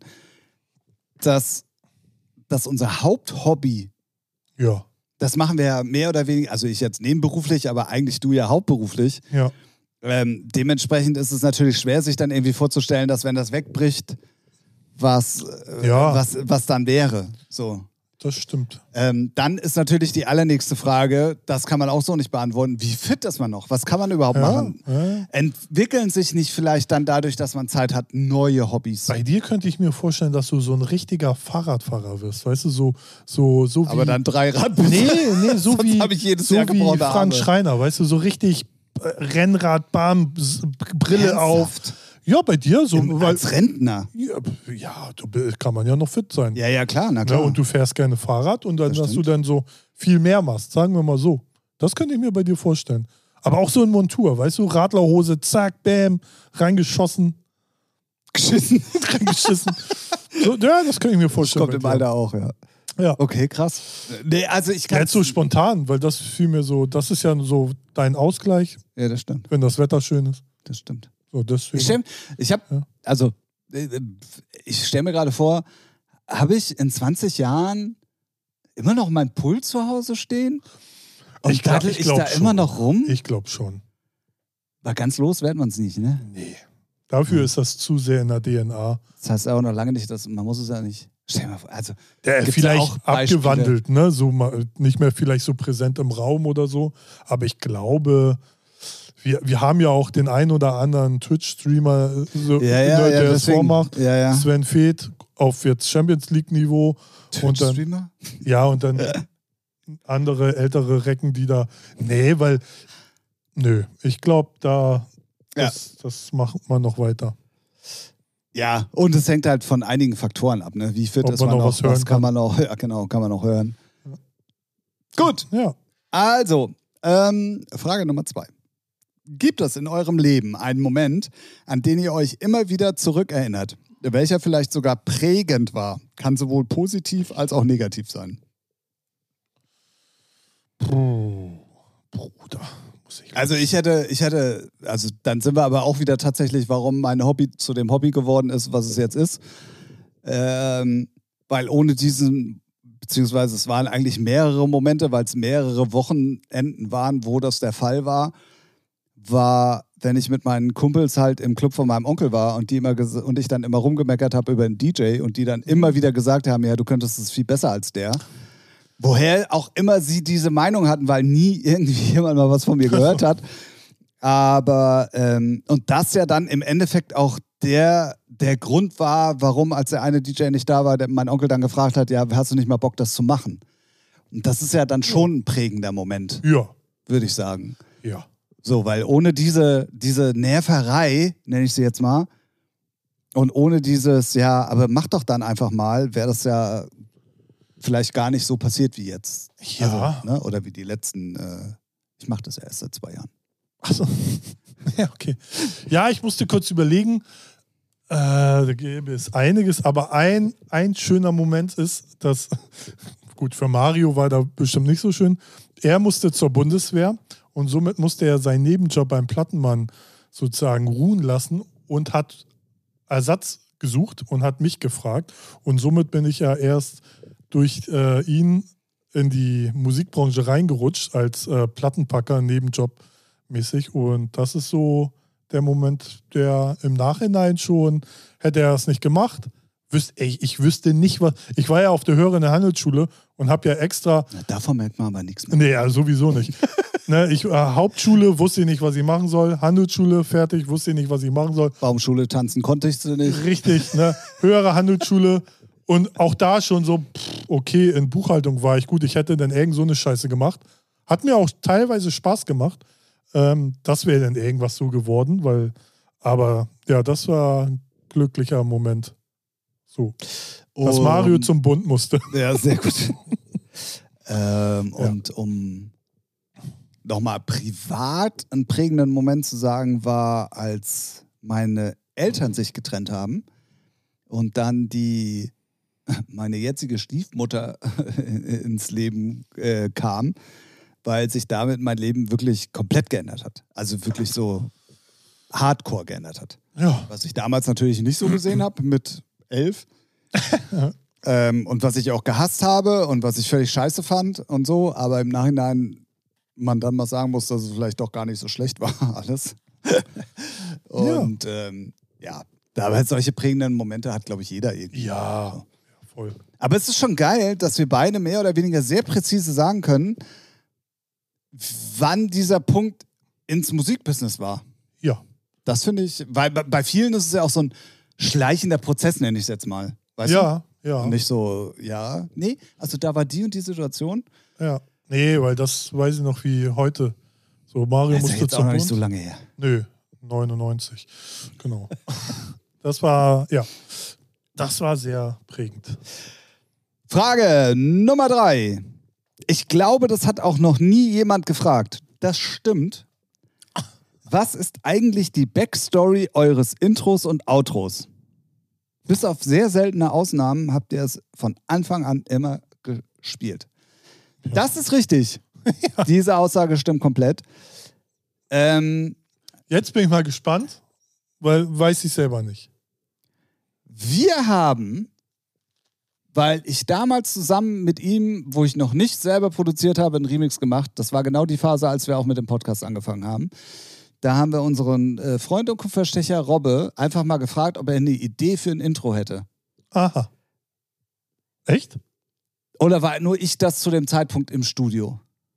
dass, dass unser Haupthobby, Ja. das machen wir ja mehr oder weniger, also ich jetzt nebenberuflich, aber eigentlich du ja hauptberuflich. Ja. Ähm, dementsprechend ist es natürlich schwer, sich dann irgendwie vorzustellen, dass wenn das wegbricht, was, äh, Ja. was, was dann wäre. So. Das stimmt. Ähm, dann ist natürlich die allernächste Frage, das kann man auch so nicht beantworten, wie fit ist man noch? Was kann man überhaupt Ja, machen? ja. Entwickeln sich nicht vielleicht dann dadurch, dass man Zeit hat, neue Hobbys? Bei dir könnte ich mir vorstellen, dass du so ein richtiger Fahrradfahrer wirst. Weißt du, so, so, so wie. Aber dann drei Rad. Nee, nee, so Sonst wie, hab ich jedes so Jahr wie gebrauchte Frank Arme. Schreiner, weißt du, so richtig äh, Rennrad, Bam, S- Brille auf. Ernsthaft? Ja, bei dir so. Im, weil, als Rentner? ja, ja, du bi- kann man ja noch fit sein. Ja, ja, klar, na Ja, klar. und du fährst gerne Fahrrad und dann, Das dass du stimmt. dann so viel mehr machst, sagen wir mal so. Das könnte ich mir bei dir vorstellen. Aber auch so in Montur, weißt du, Radlerhose, zack, bam, reingeschossen, Geschissen. reingeschissen. So, ja, das könnte ich mir Das vorstellen. kommt im bei dir. Alter auch, ja. Ja. Okay, krass. Nee, also ich kann. Jetzt so spontan, weil das fiel mir so, das ist ja so dein Ausgleich, Ja, das stimmt. wenn das Wetter schön ist. Das stimmt. So, deswegen. Ich stell, ich habe, Ja. also, äh, ich stelle mir gerade vor, habe ich in zwanzig Jahren immer noch meinen Pool zu Hause stehen? Und Ich glaub- daddel ich ich, glaub da schon. immer noch rum? Ich glaube schon. Weil ganz los werden wir uns nicht, ne? Nee. Dafür Hm. ist das zu sehr in der D N A. Das heißt auch noch lange nicht, dass man muss es ja nicht. Stell dir mal vor, also Ja, Gibt's vielleicht ja auch Beispiele? abgewandelt, ne? So mal, nicht mehr vielleicht so präsent im Raum oder so. Aber ich glaube, wir, wir haben ja auch den ein oder anderen Twitch-Streamer, so, ja, ja, ne, ja, der es deswegen, vormacht. ja, ja. Sven Feth auf jetzt Champions League-Niveau. Und dann, Twitch-Streamer? ja, und dann andere ältere Recken, die da. Nee, weil. Nö, ich glaube, da. Ja. Das, das macht man noch weiter. Ja, und es hängt halt von einigen Faktoren ab, ne? Wie fit Ob ist man man noch noch, was hören was kann kann. man noch, ja genau, kann man noch hören. Gut, Ja. also, ähm, Frage Nummer zwei. Gibt es in eurem Leben einen Moment, an den ihr euch immer wieder zurückerinnert, welcher vielleicht sogar prägend war? Kann sowohl positiv als auch negativ sein. Puh, Bruder. Muss ich Also ich hätte, ich hätte, also dann sind wir aber auch wieder tatsächlich, warum mein Hobby zu dem Hobby geworden ist, was es jetzt ist. Ähm, weil ohne diesen, beziehungsweise es waren eigentlich mehrere Momente, weil es mehrere Wochenenden waren, wo das der Fall war, war, wenn ich mit meinen Kumpels halt im Club von meinem Onkel war und die immer ges- und ich dann immer rumgemeckert habe über den D J und die dann immer wieder gesagt haben, ja, du könntest es viel besser als der. Woher auch immer sie diese Meinung hatten, weil nie irgendwie jemand mal was von mir gehört hat. Aber, ähm, und das ja dann im Endeffekt auch der, der Grund war, warum, als der eine D J nicht da war, der, mein Onkel dann gefragt hat, ja, hast du nicht mal Bock, das zu machen? Und das ist ja dann schon ein prägender Moment, Ja, würde ich sagen. ja. So, weil ohne diese, diese Nerverei, nenne ich sie jetzt mal, und ohne dieses, ja, aber mach doch dann einfach mal, wäre das ja vielleicht gar nicht so passiert wie jetzt. Ja. Also, ne? Oder wie die letzten, äh, ich mache das ja erst seit zwei Jahren. Achso. Ja, okay. Ja, ich musste kurz überlegen. Äh, da gäbe es einiges, aber ein, ein schöner Moment ist, dass, gut, für Mario war da bestimmt nicht so schön. Er musste zur Bundeswehr und somit musste er seinen Nebenjob beim Plattenmann sozusagen ruhen lassen und hat Ersatz gesucht und hat mich gefragt. Und somit bin ich ja erst durch äh, ihn in die Musikbranche reingerutscht als äh, Plattenpacker, Nebenjob mäßig. Und das ist so der Moment, der im Nachhinein schon, hätte er es nicht gemacht, wüsste, ey, ich wüsste nicht, was. Ich war ja auf der Höheren Handelsschule und habe ja extra. Na, davon merkt man aber nichts mehr. Nee, also sowieso nicht. ne, ich, äh, Hauptschule wusste ich nicht, was ich machen soll. Handelsschule fertig, wusste ich nicht, was ich machen soll. Baumschule tanzen konnte ich sie nicht. Richtig, ne? Höhere Handelsschule. Und auch da schon so, pff, okay, in Buchhaltung war ich gut. Ich hätte dann irgend so eine Scheiße gemacht. Hat mir auch teilweise Spaß gemacht. Ähm, das wäre dann irgendwas so geworden, weil, aber ja, das war ein glücklicher Moment. So. Dass Um, Mario zum Bund musste. Ja, sehr gut. ähm, Ja. Und um nochmal privat einen prägenden Moment zu sagen, war, als meine Eltern sich getrennt haben und dann die meine jetzige Stiefmutter ins Leben äh, kam. weil sich damit mein Leben wirklich komplett geändert hat. Also wirklich so hardcore geändert hat. Ja. Was ich damals natürlich nicht so gesehen habe mit elf. ähm, und was ich auch gehasst habe und was ich völlig scheiße fand und so, aber im Nachhinein man dann mal sagen muss, dass es vielleicht doch gar nicht so schlecht war, alles. und ja, ähm, ja. aber solche prägenden Momente hat, glaube ich, jeder irgendwie. Ja, so. Ja, voll. Aber es ist schon geil, dass wir beide mehr oder weniger sehr präzise sagen können, wann dieser Punkt ins Musikbusiness war. Ja. Das finde ich, weil bei vielen ist es ja auch so ein schleichender Prozess, nenne ich es jetzt mal. Weißt ja, du? ja. Und nicht so, ja, nee, also da war die und die Situation. Ja, nee, weil das weiß ich noch wie heute. So, Mario das musste ist jetzt zum auch noch nicht Bund. so lange her. Nö, neunundneunzig. Genau. Das war, ja, das war sehr prägend. Frage Nummer drei. Ich glaube, das hat auch noch nie jemand gefragt. Das stimmt. Was ist eigentlich die Backstory eures Intros und Outros? Bis auf sehr seltene Ausnahmen habt ihr es von Anfang an immer gespielt. Ja. Das ist richtig. Ja. Diese Aussage stimmt komplett. Ähm, Jetzt bin ich mal gespannt, weil weiß ich selber nicht. Wir haben, weil ich damals zusammen mit ihm, wo ich noch nicht selber produziert habe, einen Remix gemacht. Das war genau die Phase, als wir auch mit dem Podcast angefangen haben. Da haben wir unseren äh, Freund und Kupferstecher Robbe einfach mal gefragt, ob er eine Idee für ein Intro hätte. Aha. Echt? Oder war nur ich das zu dem Zeitpunkt im Studio?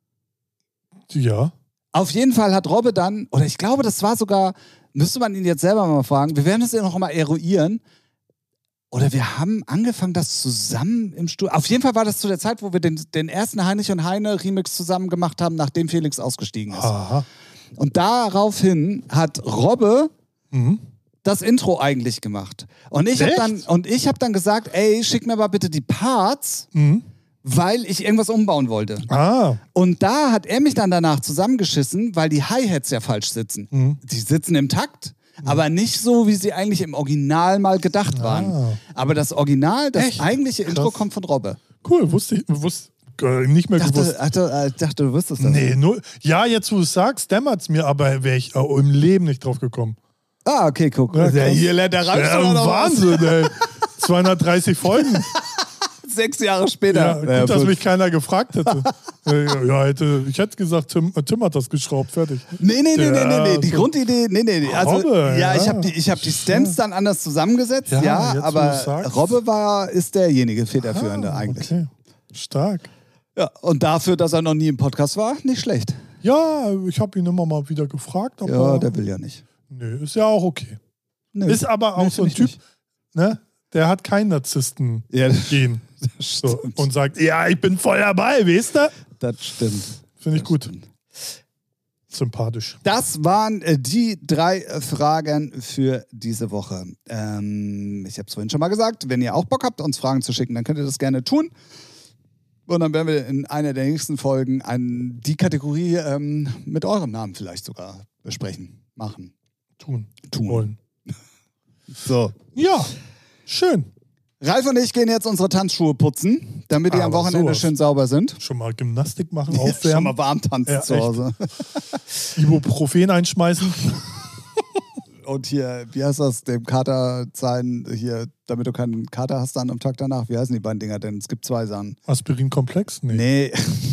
Ja. Auf jeden Fall hat Robbe dann, oder ich glaube, das war sogar, müsste man ihn jetzt selber mal fragen, wir werden das ja noch mal eruieren, oder wir haben angefangen, das zusammen im Studio. Auf jeden Fall war das zu der Zeit, wo wir den, den ersten Heinrich und Heine Remix zusammen gemacht haben, nachdem Felix ausgestiegen ist. Aha. Und daraufhin hat Robbe mhm. das Intro eigentlich gemacht. Und ich habe dann, und ich hab dann gesagt, ey, schick mir mal bitte die Parts, mhm. weil ich irgendwas umbauen wollte. Ah. Und da hat er mich dann danach zusammengeschissen, weil die Hi-Hats ja falsch sitzen. Mhm. Die sitzen im Takt, mhm. aber nicht so, wie sie eigentlich im Original mal gedacht waren. Ah. Aber das Original, das Echt? eigentliche Intro Krass. kommt von Robbe. Cool, wusste ich, wusste äh, nicht mehr Ich gewusst. dachte, dachte, dachte, du wüsstest das. Nee, nur, ja, jetzt wo du es sagst, dämmert es mir, aber wäre ich äh, im Leben nicht drauf gekommen. Ah, okay, guck. Ja, Ja, hier lernt der Ralf Ja, schon noch was. Wahnsinn, ey. zweihundertdreißig Folgen. Sechs Jahre später. Ja, gut, Ja, dass gut. mich keiner gefragt hätte. Äh, ja, hätte. Ich hätte gesagt, Tim, Tim hat das geschraubt, fertig. Nee, nee, nee, nee, nee, nee. Die so. Grundidee, nee, nee, nee. Also, Robbe, ja, ja. ich habe die, ich hab die Stems dann anders zusammengesetzt, Ja, ja, jetzt, wo aber du's sagst. Robbe war, ist derjenige Federführende Ah, eigentlich. Okay. Stark. Ja, und dafür, dass er noch nie im Podcast war, nicht schlecht. Ja, ich habe ihn immer mal wieder gefragt. Aber Ja, der will ja nicht. Nö, ist ja auch okay. Nö. Ist aber auch Nö, so ein find ich Typ, nicht. ne? Der hat keinen Narzissten Ja, das gehen. So, stimmt. und sagt, ja, ich bin voll dabei, weißt du? Das stimmt. Finde ich Das gut. stimmt. Sympathisch. Das waren äh, die drei äh, Fragen für diese Woche. Ähm, ich habe es vorhin schon mal gesagt, wenn ihr auch Bock habt, uns Fragen zu schicken, dann könnt ihr das gerne tun. Und dann werden wir in einer der nächsten Folgen ein, die Kategorie ähm, mit eurem Namen vielleicht sogar besprechen, machen, Tun. tun. Wollen. So. Ja, schön. Ralf und ich gehen jetzt unsere Tanzschuhe putzen, damit die am Aber Wochenende sowas. schön sauber sind. Schon mal Gymnastik machen, Schon aufwärmen, mal warm tanzen Ja, zu echt. Hause. Ibuprofen einschmeißen. Und hier, wie heißt das, dem Kater sein, hier, damit du keinen Kater hast dann am Tag danach. Wie heißen die beiden Dinger denn? Es gibt zwei Sachen. Aspirinkomplex? Nee. Nee.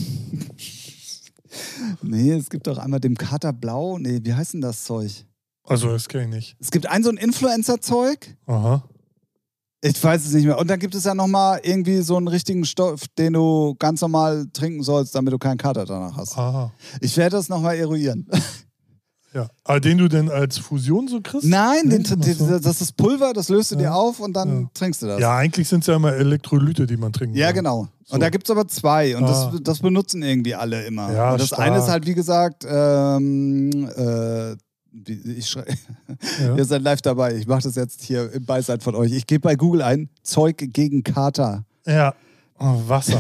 Nee, es gibt doch einmal dem Kater Blau. Nee, wie heißt denn das Zeug? Also, das kenne ich nicht. Es gibt ein so ein Influencer-Zeug. Aha. Ich weiß es nicht mehr. Und dann gibt es ja nochmal irgendwie so einen richtigen Stoff, den du ganz normal trinken sollst, damit du keinen Kater danach hast. Aha. Ich werde das nochmal eruieren. Ja. Aber den du denn als Fusion so kriegst? Nein, Nee? den, Ach den, so. das ist Pulver, das löst du dir Ja. auf und dann Ja. trinkst du das. Ja, eigentlich sind es ja immer Elektrolyte, die man trinken Ja, soll. genau. So. Und da gibt es aber zwei und Ah. das, das benutzen irgendwie alle immer. Ja, und das stark. eine ist halt, wie gesagt, ähm, äh, wie- ich schrei Ja. Ihr seid live dabei. Ich mache das jetzt hier im Beisein von euch. Ich gebe bei Google ein, Zeug gegen Kater. Ja. Oh, Wasser.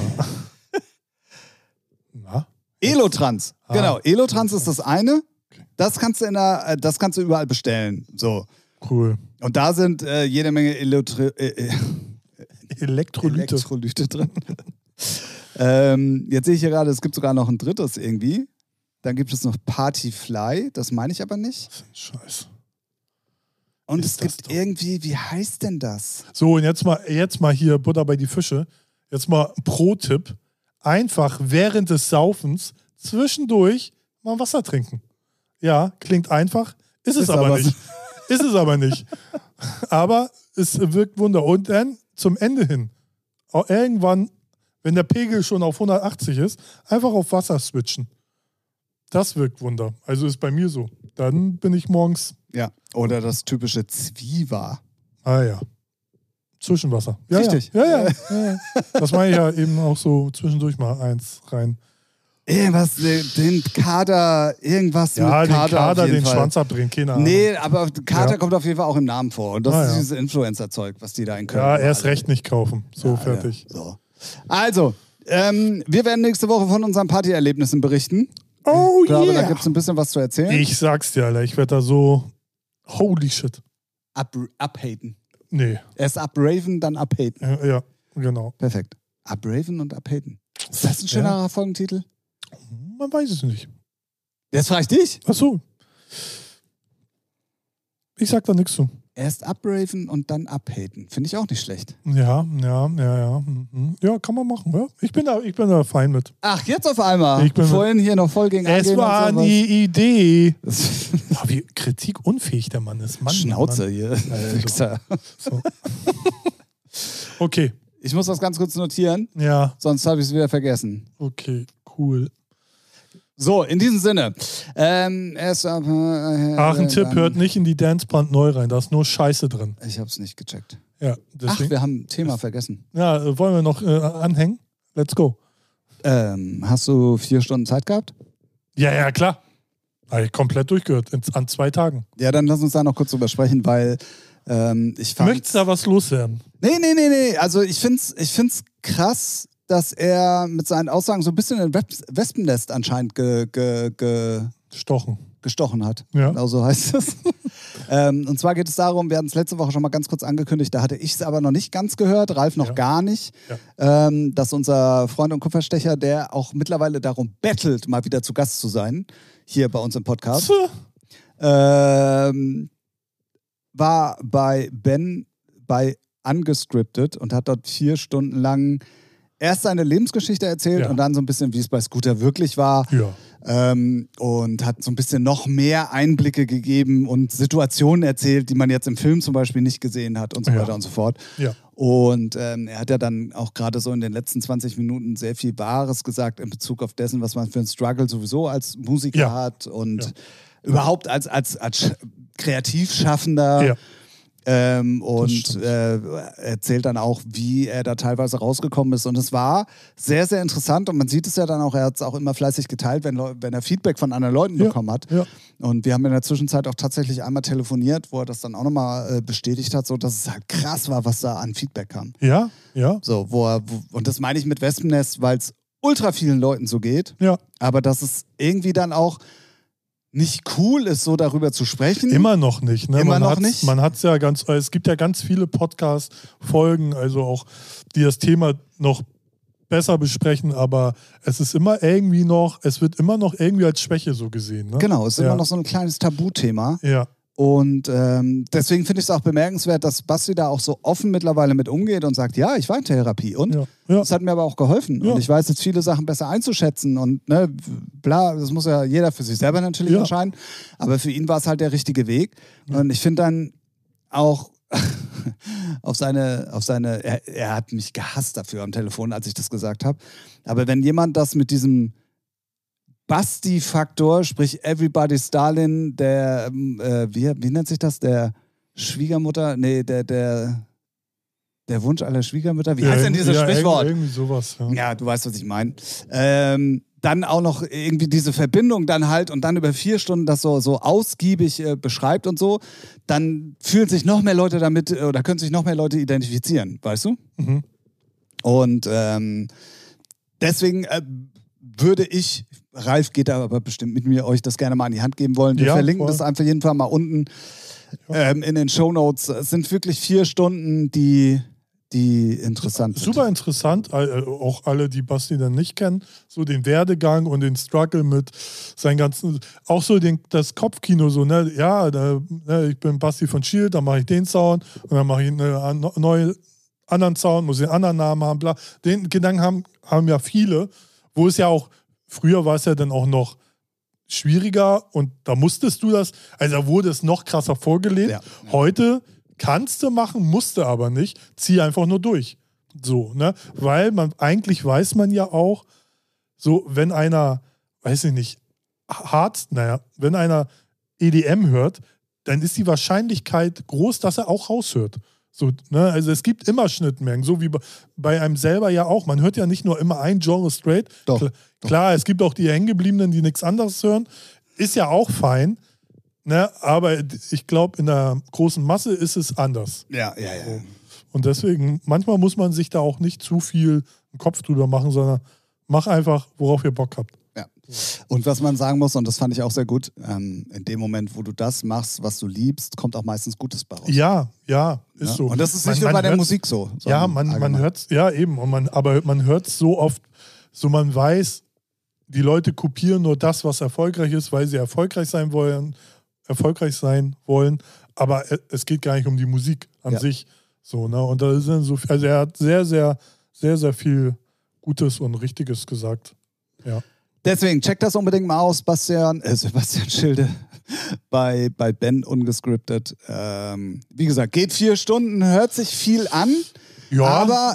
Na? Elotrans. Ah. Genau, Elotrans ist das eine. Das kannst du in der, äh, das kannst du überall bestellen. So. Cool. Und da sind äh, jede Menge Elotri äh, äh, Elektrolyte. Elektrolyte drin. Ähm, jetzt sehe ich hier gerade, es gibt sogar noch ein drittes irgendwie. Dann gibt es noch Partyfly, das meine ich aber nicht. Scheiße. Und Ist es das gibt doch. irgendwie, wie heißt denn das? So, und jetzt mal, jetzt mal hier Butter bei die Fische. Jetzt mal Pro-Tipp. Einfach während des Saufens zwischendurch mal Wasser trinken. Ja, klingt einfach, ist es Ist aber aber nicht. Ist es aber nicht. Aber es wirkt Wunder. Und dann zum Ende hin, auch irgendwann, wenn der Pegel schon auf hundertachtzig ist, einfach auf Wasser switchen. Das wirkt Wunder. Also ist bei mir so. Dann bin ich morgens, Ja. Oder das typische Zwiewa. ah ja, Zwischenwasser. Ja, Richtig. Ja, ja, ja, ja, ja. Das meine ich ja eben auch so zwischendurch mal eins rein. Irgendwas, den, den Kader, irgendwas Ja, mit den Kader. Kader, auf jeden den Fall. Schwanz abdrehen, keine Ahnung. Nee, aber Kater Ja. kommt auf jeden Fall auch im Namen vor. Und das Ah, ist ja. dieses Influencer-Zeug, was die da in Köln Ja, machen. erst recht nicht kaufen. So, Ja, fertig. Ja. So. Also, ähm, wir werden nächste Woche von unseren Partyerlebnissen berichten. Oh Ich glaube, da yeah! gibt es ein bisschen was zu erzählen. Ich sag's dir, Alter, ich werde da so, holy shit. Up, uphaten. Nee, Erst upraven, dann uphaten. ja, ja genau. Perfekt. Upraven und uphaten. Ist das ein schönerer Folgentitel? Man weiß es nicht. Jetzt frage ich dich. Ach so. Ich sag da nichts zu. Erst upraven und dann uphaten. Finde ich auch nicht schlecht. Ja, ja, ja, ja. Mhm. Ja, kann man machen. Ja. Ich, bin da, ich bin da fein mit. Ach, jetzt auf einmal. Ich bin- Vorhin hier noch voll gegen Es angehen war und sowas. die Idee. Das- Oh, wie kritikunfähig der Mann ist. Mann, Schnauze Mann. hier. Also. Wichser. So. Okay, Ich muss das ganz kurz notieren, ja, sonst habe ich es wieder vergessen. okay, cool. So, in diesem Sinne. Ähm, erst, äh, Ach, ein Tipp, hört nicht in die Danceband neu rein. Da ist nur Scheiße drin. Ich habe es nicht gecheckt. Ja, Ach, deswegen. wir haben ein Thema vergessen. Ja, äh, wollen wir noch äh, anhängen? Let's go. Ähm, hast du vier Stunden Zeit gehabt? Ja, ja, klar. Habe ich komplett durchgehört. In, an zwei Tagen. Ja, dann lass uns da noch kurz drüber sprechen, weil ähm, ich fand... Möchtest du da was loswerden? Nee, nee, nee, nee. Also ich find's, ich find's krass, dass er mit seinen Aussagen so ein bisschen in Wes- Wespennest anscheinend ge, ge, ge, Stochen. gestochen hat. Ja. Genau so heißt es. ähm, und zwar geht es darum, wir hatten es letzte Woche schon mal ganz kurz angekündigt, da hatte ich es aber noch nicht ganz gehört, Ralf noch Ja. gar nicht, Ja. ähm, dass unser Freund und Kupferstecher, der auch mittlerweile darum bettelt, mal wieder zu Gast zu sein, hier bei uns im Podcast, Tja. ähm, war bei Ben bei Ungescripted und hat dort vier Stunden lang erst seine Lebensgeschichte erzählt Ja. und dann so ein bisschen, wie es bei Scooter wirklich war. Ja. Ähm, und hat so ein bisschen noch mehr Einblicke gegeben und Situationen erzählt, die man jetzt im Film zum Beispiel nicht gesehen hat und so Ja. weiter und so fort. Ja. Und ähm, er hat ja dann auch gerade so in den letzten zwanzig Minuten sehr viel Wahres gesagt in Bezug auf dessen, was man für einen Struggle sowieso als Musiker Ja. hat und Ja. überhaupt als, als, als Sch- Kreativschaffender. Ja. Ähm, und stimmt. äh, erzählt dann auch, wie er da teilweise rausgekommen ist. Und es war sehr, sehr interessant. Und man sieht es ja dann auch, er hat es auch immer fleißig geteilt, wenn, Leu- wenn er Feedback von anderen Leuten Ja. bekommen hat. Ja. Und wir haben in der Zwischenzeit auch tatsächlich einmal telefoniert, wo er das dann auch nochmal äh, bestätigt hat, so dass es halt krass war, was da an Feedback kam. Ja. Ja. So, wo er, wo, und das meine ich mit Wespennest, weil es ultra vielen Leuten so geht, Ja. aber dass es irgendwie dann auch nicht cool ist, so darüber zu sprechen. Immer noch nicht. Ne? Immer man noch hat's, nicht? Man hat es ja ganz, es gibt ja ganz viele Podcast-Folgen, also auch, die das Thema noch besser besprechen, aber es ist immer irgendwie noch, es wird immer noch irgendwie als Schwäche so gesehen. Ne? Genau, es ist Ja. immer noch so ein kleines Tabuthema. Ja. Und ähm, deswegen finde ich es auch bemerkenswert, dass Basti da auch so offen mittlerweile mit umgeht und sagt, ja, ich war in Therapie und Ja. Ja. das hat mir aber auch geholfen. Ja. Und ich weiß jetzt viele Sachen besser einzuschätzen und ne, bla, das muss ja jeder für sich selber natürlich Ja. entscheiden. Aber für ihn war es halt der richtige Weg. Und ich finde dann auch auf seine, auf seine, er, er hat mich gehasst dafür am Telefon, als ich das gesagt habe. Aber wenn jemand das mit diesem Basti-Faktor, sprich Everybody's Darling, der, ähm, äh, wie, wie nennt sich das? Der Schwiegermutter? Nee, der, der, der Wunsch aller Schwiegermütter? Wie ja, heißt denn dieses ja, Sprichwort? Irgendwie sowas. Ja. Ja, du weißt, was ich meine. Ähm, dann auch noch irgendwie diese Verbindung dann halt und dann über vier Stunden das so, so ausgiebig äh, beschreibt und so, dann fühlen sich noch mehr Leute damit äh, oder können sich noch mehr Leute identifizieren, weißt du? Mhm. Und ähm, deswegen äh, würde ich, Ralf geht da aber bestimmt mit mir, euch das gerne mal in die Hand geben wollen. Wir Ja, verlinken voll. das einfach jeden Fall mal unten ähm, in den Shownotes. Es sind wirklich vier Stunden, die, die interessant sind. Super interessant, auch alle, die Basti dann nicht kennen, so den Werdegang und den Struggle mit seinen ganzen, auch so den, das Kopfkino, so, ne, ja, da, ne, ich bin Basti von Shield, dann mache ich den Sound und dann mache ich einen neuen anderen Sound, muss ich einen anderen Namen haben, bla. Den Gedanken haben, haben ja viele, wo es ja auch, früher war es ja dann auch noch schwieriger und da musstest du das, also da wurde es noch krasser vorgelebt. Ja. Heute kannst du machen, musste aber nicht. Zieh einfach nur durch. So, ne? Weil man, eigentlich weiß man ja auch, so, wenn einer, weiß ich nicht, hart, naja, wenn einer E D M hört, dann ist die Wahrscheinlichkeit groß, dass er auch raushört. So, ne? Also es gibt immer Schnittmengen, so wie bei einem selber ja auch. Man hört ja nicht nur immer ein Genre straight. Doch, Klar, doch. klar, es gibt auch die Hängengebliebenen, die nichts anderes hören. Ist ja auch fein. Ne, aber ich glaube, in der großen Masse ist es anders. Ja, ja, ja. Und deswegen, manchmal muss man sich da auch nicht zu viel im Kopf drüber machen, sondern mach einfach, worauf ihr Bock habt. Ja. Und was man sagen muss, und das fand ich auch sehr gut, ähm, in dem Moment, wo du das machst, was du liebst, kommt auch meistens Gutes bei raus. Ja, ja, ist ja? so. Und das ist nicht man, nur bei der Musik so. Ja, man, man hört es, ja eben, und man, aber man hört es so oft, so man weiß, die Leute kopieren nur das, was erfolgreich ist, weil sie erfolgreich sein wollen. erfolgreich sein wollen, aber es geht gar nicht um die Musik an ja. sich. So, ne? Und da sind so viel, also er hat sehr, sehr, sehr, sehr viel Gutes und Richtiges gesagt. Ja. Deswegen, check das unbedingt mal aus, Bastian, äh, Sebastian Schilde bei, bei Ben Ungescripted. Ähm, wie gesagt, geht vier Stunden, hört sich viel an, ja. aber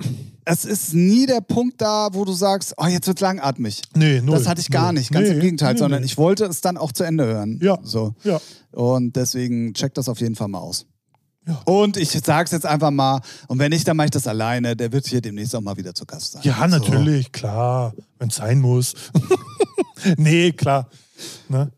es ist nie der Punkt da, wo du sagst, oh, jetzt wird's langatmig. Nee, null. Das hatte ich gar null. nicht, ganz nee, im Gegenteil, nee, sondern nee. ich wollte es dann auch zu Ende hören. Ja. So. ja. Und deswegen check das auf jeden Fall mal aus. Ja. Und ich sag's jetzt einfach mal, und wenn nicht, dann mache ich das alleine. Der wird hier demnächst auch mal wieder zu Gast sein. Ja, natürlich, so. Klar, wenn es sein muss. Nee, klar. Ne?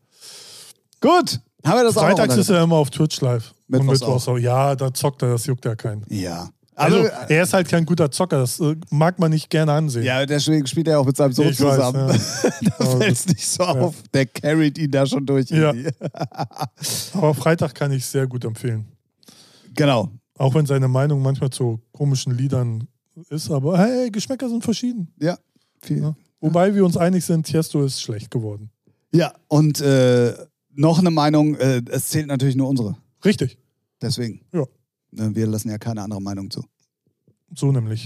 Gut, haben wir das auch noch. Freitags ist er immer auf Twitch live. Mittwochs und Mittwochs auch. Ja, da zockt er, das juckt ja keinen. Ja. Also, also, er ist halt kein guter Zocker, das äh, mag man nicht gerne ansehen. Ja, deswegen spielt er auch mit seinem Sohn ich zusammen. Weiß, ja. Da fällt es nicht so ja. auf. Der carried ihn da schon durch. Ja. Aber Freitag kann ich sehr gut empfehlen. Genau. Auch wenn seine Meinung manchmal zu komischen Liedern ist, aber hey, Geschmäcker sind verschieden. Ja, viel. Ja. Wobei wir uns einig sind, Tiesto ist schlecht geworden. Ja, und äh, noch eine Meinung, äh, es zählt natürlich nur unsere. Richtig. Deswegen. Ja. Wir lassen ja keine andere Meinung zu. So nämlich.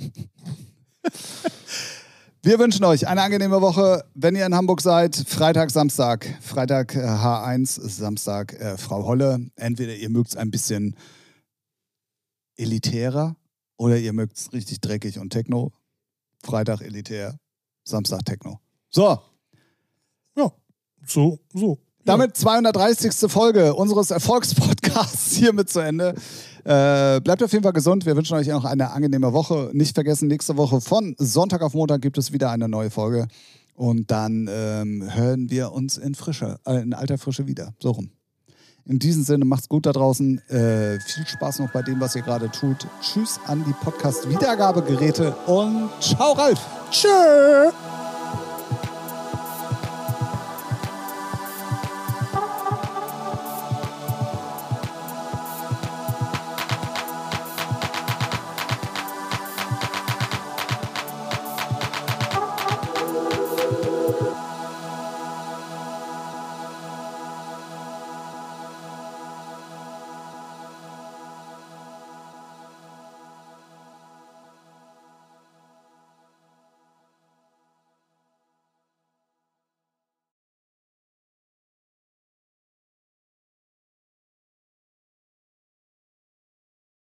Wir wünschen euch eine angenehme Woche. Wenn ihr in Hamburg seid, Freitag, Samstag. Freitag äh, H eins, Samstag äh, Frau Holle. Entweder ihr mögt es ein bisschen elitärer oder ihr mögt es richtig dreckig und Techno. Freitag elitär, Samstag Techno. So. Ja, so, so. Damit zweihundertdreißigste Folge unseres Erfolgspodcasts hiermit zu Ende. Äh, bleibt auf jeden Fall gesund. Wir wünschen euch noch eine angenehme Woche. Nicht vergessen, nächste Woche von Sonntag auf Montag gibt es wieder eine neue Folge. Und dann ähm, hören wir uns in Frische, äh, in alter Frische wieder. So rum. In diesem Sinne, macht's gut da draußen. Äh, viel Spaß noch bei dem, was ihr gerade tut. Tschüss an die Podcast-Wiedergabegeräte und ciao, Ralf. Tschö.